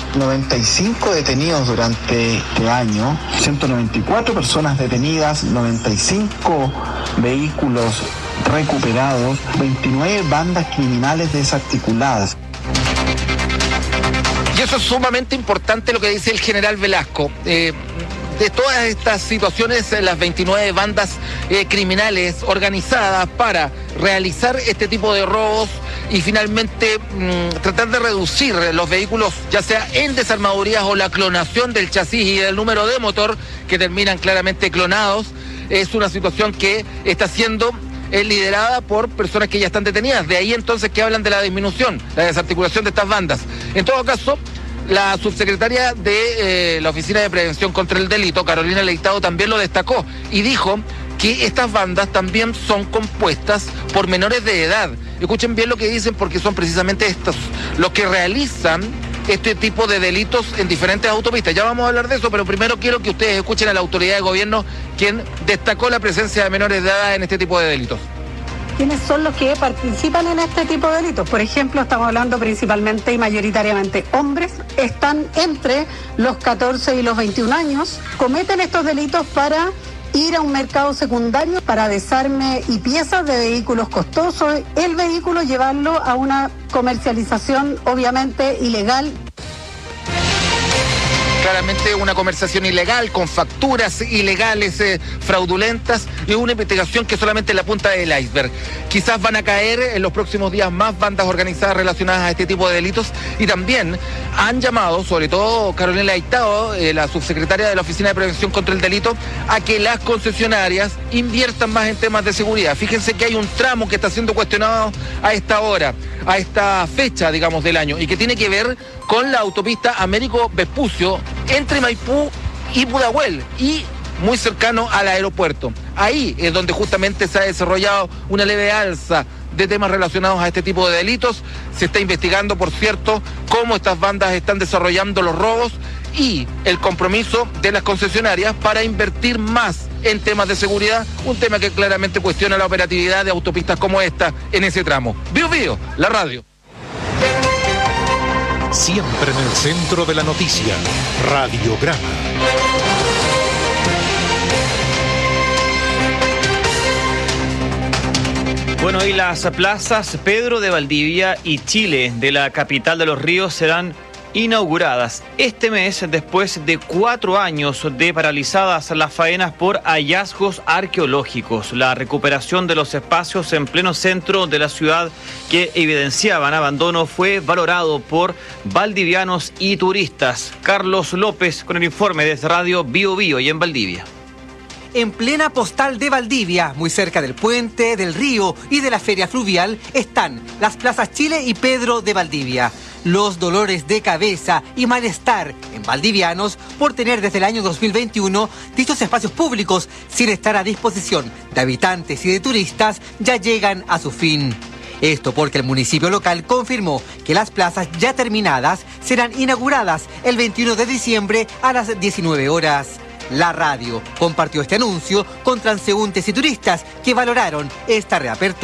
95 detenidos durante este año, 194 personas detenidas, 95 vehículos recuperados, 29 bandas criminales desarticuladas. Y eso es sumamente importante lo que dice el general Velasco. De todas estas situaciones, las 29 bandas criminales organizadas para realizar este tipo de robos y finalmente tratar de reducir los vehículos, ya sea en desarmadurías o la clonación del chasis y del número de motor, que terminan claramente clonados, es una situación que está siendo liderada por personas que ya están detenidas. De ahí entonces que hablan de la disminución, la desarticulación de estas bandas. En todo caso, la subsecretaria de la Oficina de Prevención contra el Delito, Carolina Leitado, también lo destacó y dijo que estas bandas también son compuestas por menores de edad. Escuchen bien lo que dicen porque son precisamente estos los que realizan este tipo de delitos en diferentes autopistas. Ya vamos a hablar de eso, pero primero quiero que ustedes escuchen a la autoridad de gobierno, quien destacó la presencia de menores de edad en este tipo de delitos. ¿Quiénes son los que participan en este tipo de delitos? Por ejemplo, estamos hablando principalmente y mayoritariamente hombres, están entre los 14 y los 21 años, cometen estos delitos para ir a un mercado secundario para desarme y piezas de vehículos costosos, el vehículo llevarlo a una comercialización obviamente ilegal. claramente una conversación ilegal, con facturas ilegales, fraudulentas, y una investigación que solamente es la punta del iceberg. Quizás van a caer en los próximos días más bandas organizadas relacionadas a este tipo de delitos, y también han llamado, sobre todo Carolina Aitao, la subsecretaria de la Oficina de Prevención contra el Delito, a que las concesionarias inviertan más en temas de seguridad. Fíjense que hay un tramo que está siendo cuestionado a esta hora, a esta fecha, digamos, del año, y que tiene que ver con la autopista Américo Vespucio entre Maipú y Pudahuel, y muy cercano al aeropuerto. Ahí es donde justamente se ha desarrollado una leve alza de temas relacionados a este tipo de delitos. Se está investigando, por cierto, cómo estas bandas están desarrollando los robos y el compromiso de las concesionarias para invertir más en temas de seguridad, un tema que claramente cuestiona la operatividad de autopistas como esta en ese tramo. Bio Bio, la radio. Siempre en el centro de la noticia, Radiograma. Bueno, hoy las plazas Pedro de Valdivia y Chile de la capital de los ríos serán inauguradas este mes, después de 4 años de paralizadas las faenas por hallazgos arqueológicos. La recuperación de los espacios en pleno centro de la ciudad que evidenciaban abandono fue valorado por valdivianos y turistas. Carlos López con el informe desde Radio Bio Bio y en Valdivia. En plena postal de Valdivia, muy cerca del puente, del río y de la feria fluvial, están las plazas Chile y Pedro de Valdivia. Los dolores de cabeza y malestar en valdivianos por tener desde el año 2021 dichos espacios públicos sin estar a disposición de habitantes y de turistas ya llegan a su fin. Esto porque el municipio local confirmó que las plazas ya terminadas serán inauguradas el 21 de diciembre a las 19 horas. La radio compartió este anuncio con transeúntes y turistas que valoraron esta reapertura.